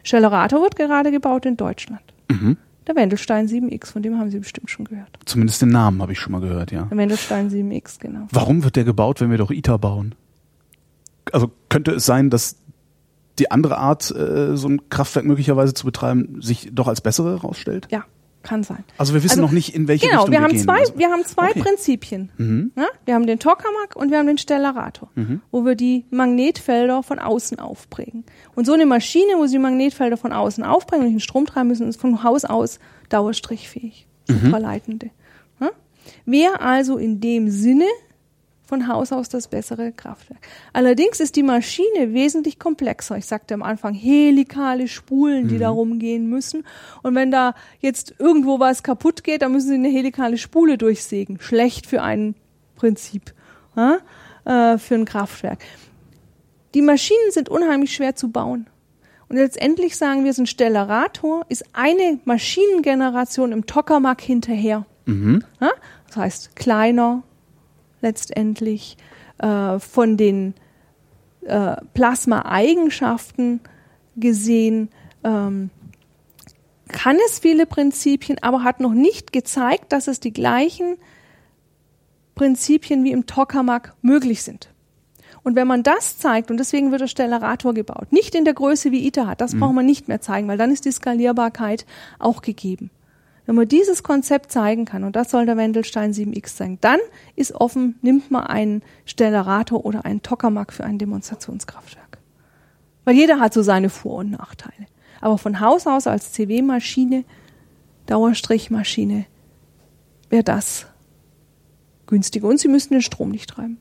S3: Stellarator wird gerade gebaut in Deutschland.
S1: Mhm.
S3: Der Wendelstein sieben X, von dem haben Sie bestimmt schon gehört.
S1: Zumindest den Namen habe ich schon mal gehört, ja.
S3: Der Wendelstein sieben X, genau.
S1: Warum wird der gebaut, wenn wir doch ITER bauen? Also könnte es sein, dass die andere Art, äh, so ein Kraftwerk möglicherweise zu betreiben, sich doch als bessere herausstellt?
S3: Ja, kann sein.
S1: Also wir wissen
S3: Also,
S1: noch nicht, in welche
S3: genau,
S1: Richtung
S3: wir
S1: wir
S3: haben
S1: gehen.
S3: Zwei,
S1: Also,
S3: wir haben zwei
S1: okay.
S3: Prinzipien.
S1: Mhm.
S3: Ja? Wir haben den Tokamak und wir haben den Stellarator,
S1: Mhm.
S3: wo wir die Magnetfelder von außen aufprägen. Und so eine Maschine, wo sie Magnetfelder von außen aufprägen und den Strom treiben müssen, ist von Haus aus dauerstrichfähig, supraleitende. Ja? Wäre also in dem Sinne von Haus aus das bessere Kraftwerk. Allerdings ist die Maschine wesentlich komplexer. Ich sagte am Anfang, helikale Spulen, die
S1: Mhm.
S3: da rumgehen müssen. Und wenn da jetzt irgendwo was kaputt geht, dann müssen Sie eine helikale Spule durchsägen. Schlecht für ein Prinzip, ja? äh, für ein Kraftwerk. Die Maschinen sind unheimlich schwer zu bauen. Und letztendlich sagen wir, so ein Stellarator ist eine Maschinengeneration im Tokamak hinterher.
S1: Mhm.
S3: Ja? Das heißt, kleiner, letztendlich äh, von den äh, Plasma-Eigenschaften gesehen, ähm, kann es viele Prinzipien, aber hat noch nicht gezeigt, dass es die gleichen Prinzipien wie im Tokamak möglich sind. Und wenn man das zeigt, und deswegen wird der Stellarator gebaut, nicht in der Größe wie ITER hat, das mhm. braucht man nicht mehr zeigen, weil dann ist die Skalierbarkeit auch gegeben. Wenn man dieses Konzept zeigen kann, und das soll der Wendelstein sieben X zeigen, dann ist offen, nimmt man einen Stellarator oder einen Tokamak für ein Demonstrationskraftwerk. Weil jeder hat so seine Vor- und Nachteile. Aber von Haus aus als C W-Maschine, Dauerstrichmaschine, wäre das günstiger. Und Sie müssten den Strom nicht treiben.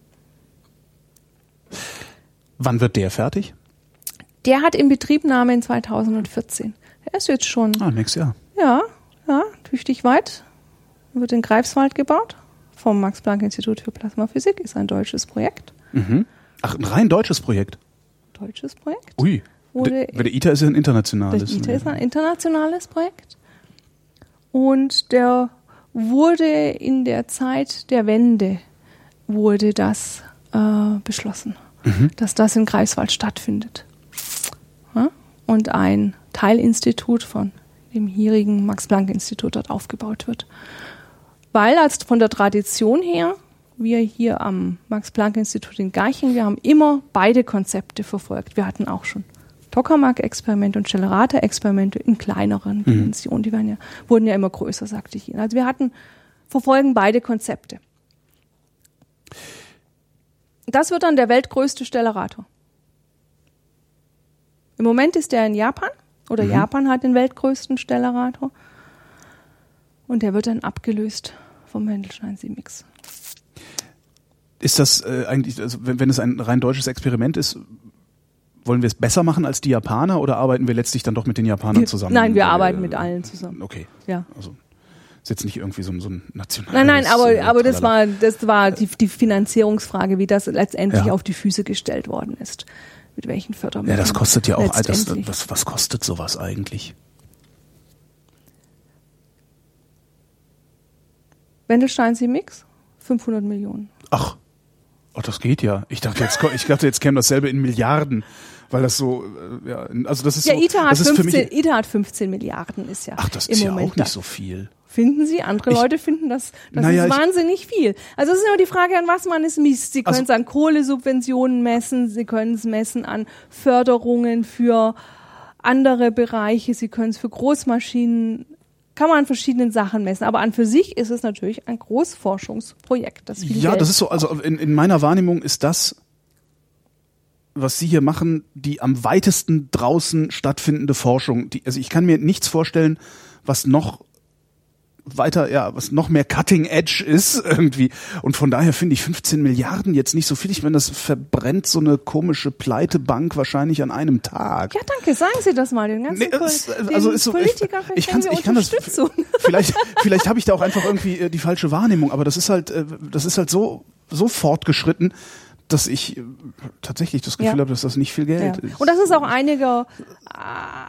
S1: Wann wird der fertig?
S3: Der hat Inbetriebnahme in zweitausendvierzehn. Der ist jetzt schon...
S1: Ah, nächstes Jahr.
S3: Ja, ja, tüchtig weit. Wird in Greifswald gebaut. Vom Max-Planck-Institut für Plasmaphysik. Ist ein deutsches Projekt.
S1: Mhm. Ach, ein rein deutsches Projekt?
S3: Deutsches Projekt.
S1: Ui.
S3: Wurde,
S1: der, der ITER ist ja ein internationales.
S3: Das ITER ist ein internationales Projekt. Und der wurde in der Zeit der Wende wurde das äh, beschlossen, mhm. dass das in Greifswald stattfindet. Ja? Und ein Teilinstitut von dem hierigen Max-Planck-Institut dort aufgebaut wird. Weil als von der Tradition her, wir hier am Max-Planck-Institut in Garching, wir haben immer beide Konzepte verfolgt. Wir hatten auch schon Tokamak-Experimente und Stellarator-Experimente in kleineren mhm. Dimensionen. Die werden ja, wurden ja immer größer, sagte ich Ihnen. Also wir hatten, verfolgen beide Konzepte. Das wird dann der weltgrößte Stellarator. Im Moment ist der in Japan, oder mhm. Japan hat den weltgrößten Stellarator. Und der wird dann abgelöst vom Wendelstein sieben X.
S1: Ist das äh, eigentlich, also wenn, wenn es ein rein deutsches Experiment ist, wollen wir es besser machen als die Japaner oder arbeiten wir letztlich dann doch mit den Japanern
S3: wir,
S1: zusammen?
S3: Nein, wir
S1: äh,
S3: arbeiten mit allen zusammen.
S1: Okay.
S3: Ja.
S1: Also ist jetzt nicht irgendwie so, so ein nationales...
S3: Nein, nein, aber,
S1: äh,
S3: aber das war, das war die, die Finanzierungsfrage, wie das letztendlich ja. auf die Füße gestellt worden ist. Mit welchen Fördermitteln.
S1: Ja, das kostet ja auch, das, was, was kostet sowas eigentlich?
S3: Wendelstein sieben X? fünfhundert Millionen.
S1: Ach, oh, das geht ja. Ich dachte jetzt, ich dachte jetzt käme dasselbe in Milliarden, weil das so, ja, also das ist
S3: ja,
S1: so.
S3: ITER hat,
S1: das ist
S3: fünfzehn,
S1: für mich,
S3: ITER hat fünfzehn Milliarden, ist ja.
S1: Ach, das
S3: im
S1: ist ja
S3: Moment
S1: auch nicht
S3: da.
S1: so viel.
S3: Finden Sie? Andere
S1: ich,
S3: Leute finden das, das
S1: naja,
S3: ist wahnsinnig ich, viel. Also es ist immer die Frage, an was man es misst. Sie können es also, an Kohlesubventionen messen, Sie können es messen an Förderungen für andere Bereiche, Sie können es für Großmaschinen, kann man an verschiedenen Sachen messen. Aber an für sich ist es natürlich ein Großforschungsprojekt. Das viel
S1: ja,
S3: Geld
S1: das ist so, also in, in meiner Wahrnehmung ist das, was Sie hier machen, die am weitesten draußen stattfindende Forschung. Die, also ich kann mir nichts vorstellen, was noch weiter, ja, was noch mehr Cutting Edge ist irgendwie. Und von daher finde ich fünfzehn Milliarden jetzt nicht so viel. Ich meine, das verbrennt so eine komische Pleitebank wahrscheinlich an einem Tag.
S3: Ja, danke. Sagen Sie das mal den ganzen
S1: nee, es, also ist so,
S3: Politiker.
S1: Ich, ich, kann's, ich kann das. Vielleicht, vielleicht habe ich da auch einfach irgendwie äh, die falsche Wahrnehmung. Aber das ist halt, äh, das ist halt so, so fortgeschritten, dass ich äh, tatsächlich das Gefühl ja. habe, dass das nicht viel Geld
S3: ja.
S1: ist.
S3: Und das ist auch einiger. Äh,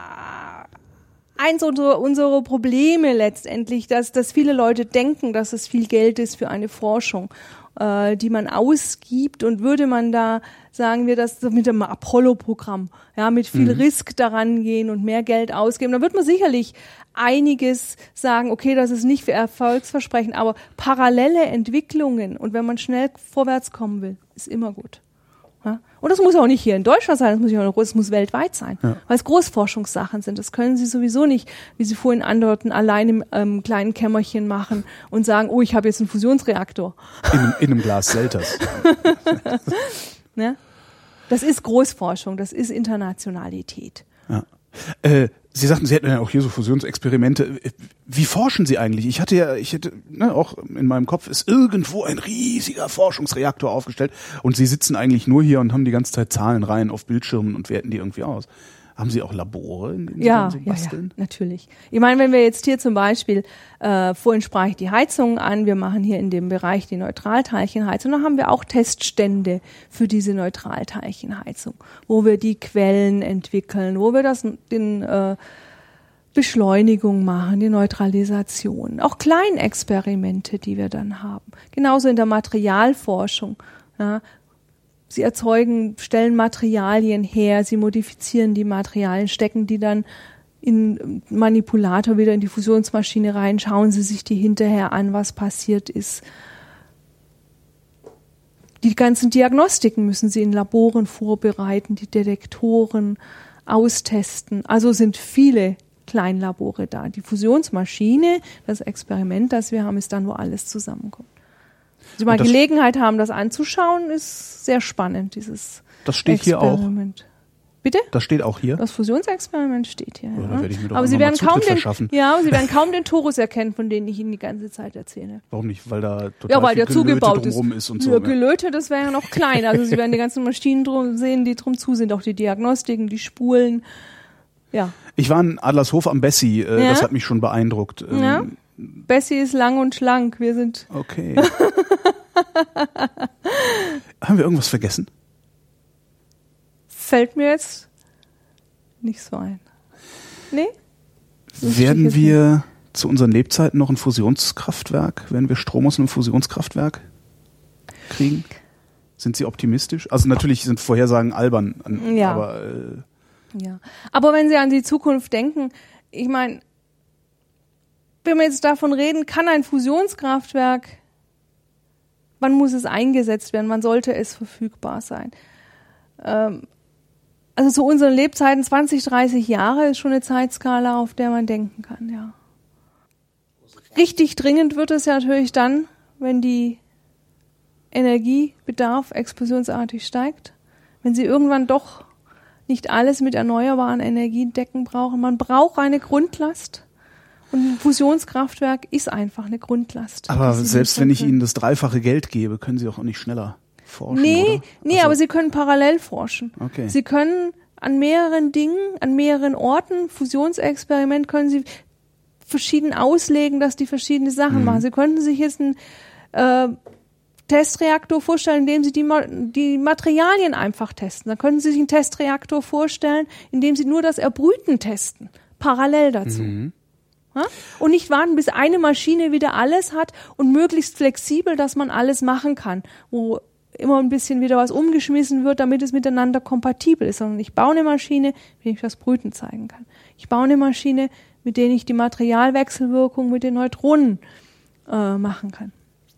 S3: Eins unserer, unserer Probleme letztendlich, dass, dass viele Leute denken, dass es viel Geld ist für eine Forschung. äh, die man ausgibt, und würde man da, sagen wir das mit dem Apollo-Programm, ja, mit viel mhm. Risk daran gehen und mehr Geld ausgeben, dann wird man sicherlich einiges sagen, okay, das ist nicht für Erfolgsversprechen, aber parallele Entwicklungen, und wenn man schnell vorwärts kommen will, ist immer gut. Ja? Und das muss auch nicht hier in Deutschland sein, das muss, auch, das muss weltweit sein, ja. weil es Großforschungssachen sind. Das können Sie sowieso nicht, wie Sie vorhin andeuteten, allein im ähm, kleinen Kämmerchen machen und sagen, oh, ich habe jetzt einen Fusionsreaktor.
S1: In, in einem Glas Selters.
S3: Ne? Das ist Großforschung, das ist Internationalität.
S1: Ja. Äh, Sie sagten, Sie hätten ja auch hier so Fusionsexperimente. Wie forschen Sie eigentlich? Ich hatte ja, ich hätte, ne, auch in meinem Kopf ist irgendwo ein riesiger Forschungsreaktor aufgestellt und Sie sitzen eigentlich nur hier und haben die ganze Zeit Zahlenreihen auf Bildschirmen und werten die irgendwie aus. Haben Sie auch Labore, in denen Sie
S3: ja,
S1: dann so basteln?
S3: Ja, ja, natürlich. Ich meine, wenn wir jetzt hier zum Beispiel, äh, vorhin sprach ich die Heizungen an, wir machen hier in dem Bereich die Neutralteilchenheizung, dann haben wir auch Teststände für diese Neutralteilchenheizung, wo wir die Quellen entwickeln, wo wir das, den äh, Beschleunigung machen, die Neutralisation, auch Kleinexperimente, die wir dann haben. Genauso in der Materialforschung, ja. Sie erzeugen, stellen Materialien her, sie modifizieren die Materialien, stecken die dann in Manipulator wieder in die Fusionsmaschine rein, schauen Sie sich die hinterher an, was passiert ist. Die ganzen Diagnostiken müssen Sie in Laboren vorbereiten, die Detektoren austesten. Also sind viele Kleinlabore da. Die Fusionsmaschine, das Experiment, das wir haben, ist dann, wo alles zusammenkommt. Sie mal Gelegenheit haben, das anzuschauen, ist sehr spannend, dieses
S1: Das steht
S3: Experiment.
S1: Hier auch.
S3: Bitte?
S1: Das steht auch hier?
S3: Das Fusionsexperiment steht hier.
S1: Ja,
S3: ja.
S1: da werde ich mir doch
S3: aber Sie werden
S1: mal
S3: kaum den,
S1: verschaffen.
S3: ja, Sie werden kaum den Torus erkennen, von dem ich Ihnen die ganze Zeit erzähle.
S1: Warum nicht? Weil da total
S3: ja, weil
S1: viel
S3: der zugebaut ist.
S1: ist und so.
S3: Ja, Gelöte, das wäre ja noch klein. Also Sie werden die ganzen Maschinen drum sehen, die drum zu sind, auch die Diagnostiken, die Spulen. Ja.
S1: Ich war in Adlershof am Bessi, äh,
S3: ja?
S1: das hat mich schon beeindruckt. Ähm,
S3: ja. Bessi ist lang und schlank. Wir sind.
S1: Okay. Haben wir irgendwas vergessen?
S3: Fällt mir jetzt nicht so ein. Nee?
S1: Werden wir nicht. Zu unseren Lebzeiten noch ein Fusionskraftwerk, werden wir Strom aus einem Fusionskraftwerk kriegen? Sind Sie optimistisch? Also natürlich sind Vorhersagen albern,
S3: ja.
S1: aber äh
S3: ja. Aber wenn Sie an die Zukunft denken, ich meine, wenn wir jetzt davon reden, kann ein Fusionskraftwerk, wann muss es eingesetzt werden, wann sollte es verfügbar sein? Ähm, also zu unseren Lebzeiten zwanzig, dreißig Jahre ist schon eine Zeitskala, auf der man denken kann, ja. Richtig dringend wird es ja natürlich dann, wenn die Energiebedarf explosionsartig steigt, wenn Sie irgendwann doch nicht alles mit erneuerbaren Energien decken brauchen. Man braucht eine Grundlast. Und ein Fusionskraftwerk ist einfach eine Grundlast.
S1: Aber selbst wenn ich Ihnen das dreifache Geld gebe, können Sie auch nicht schneller forschen,
S3: Nee,
S1: oder?
S3: nee,
S1: also,
S3: aber Sie können parallel forschen.
S1: Okay.
S3: Sie können an mehreren Dingen, an mehreren Orten, Fusionsexperiment können Sie verschieden auslegen, dass die verschiedene Sachen
S1: mhm.
S3: machen. Sie könnten sich jetzt einen äh, Testreaktor vorstellen, in dem Sie die, die Materialien einfach testen. Dann könnten Sie sich einen Testreaktor vorstellen, in dem Sie nur das Erbrüten testen, parallel dazu.
S1: Mhm.
S3: Ja? Und nicht warten, bis eine Maschine wieder alles hat und möglichst flexibel, dass man alles machen kann, wo immer ein bisschen wieder was umgeschmissen wird, damit es miteinander kompatibel ist. Sondern ich baue eine Maschine, mit der ich das Brüten zeigen kann. Ich baue eine Maschine, mit der ich die Materialwechselwirkung mit den Neutronen äh, machen kann.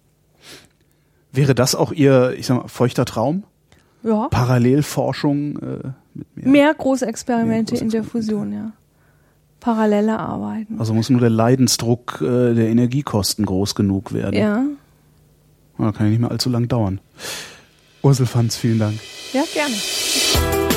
S1: Wäre das auch Ihr, ich sag mal, feuchter Traum?
S3: Ja.
S1: Parallelforschung äh, mit mehr?
S3: Mehr Großexperimente
S1: mehr
S3: in der Fusion, ja. Parallele Arbeiten.
S1: Also muss nur der Leidensdruck äh, der Energiekosten groß genug werden.
S3: Ja.
S1: Da kann ja nicht mehr allzu lang dauern. Ursel Fanz, vielen Dank.
S3: Ja, gerne.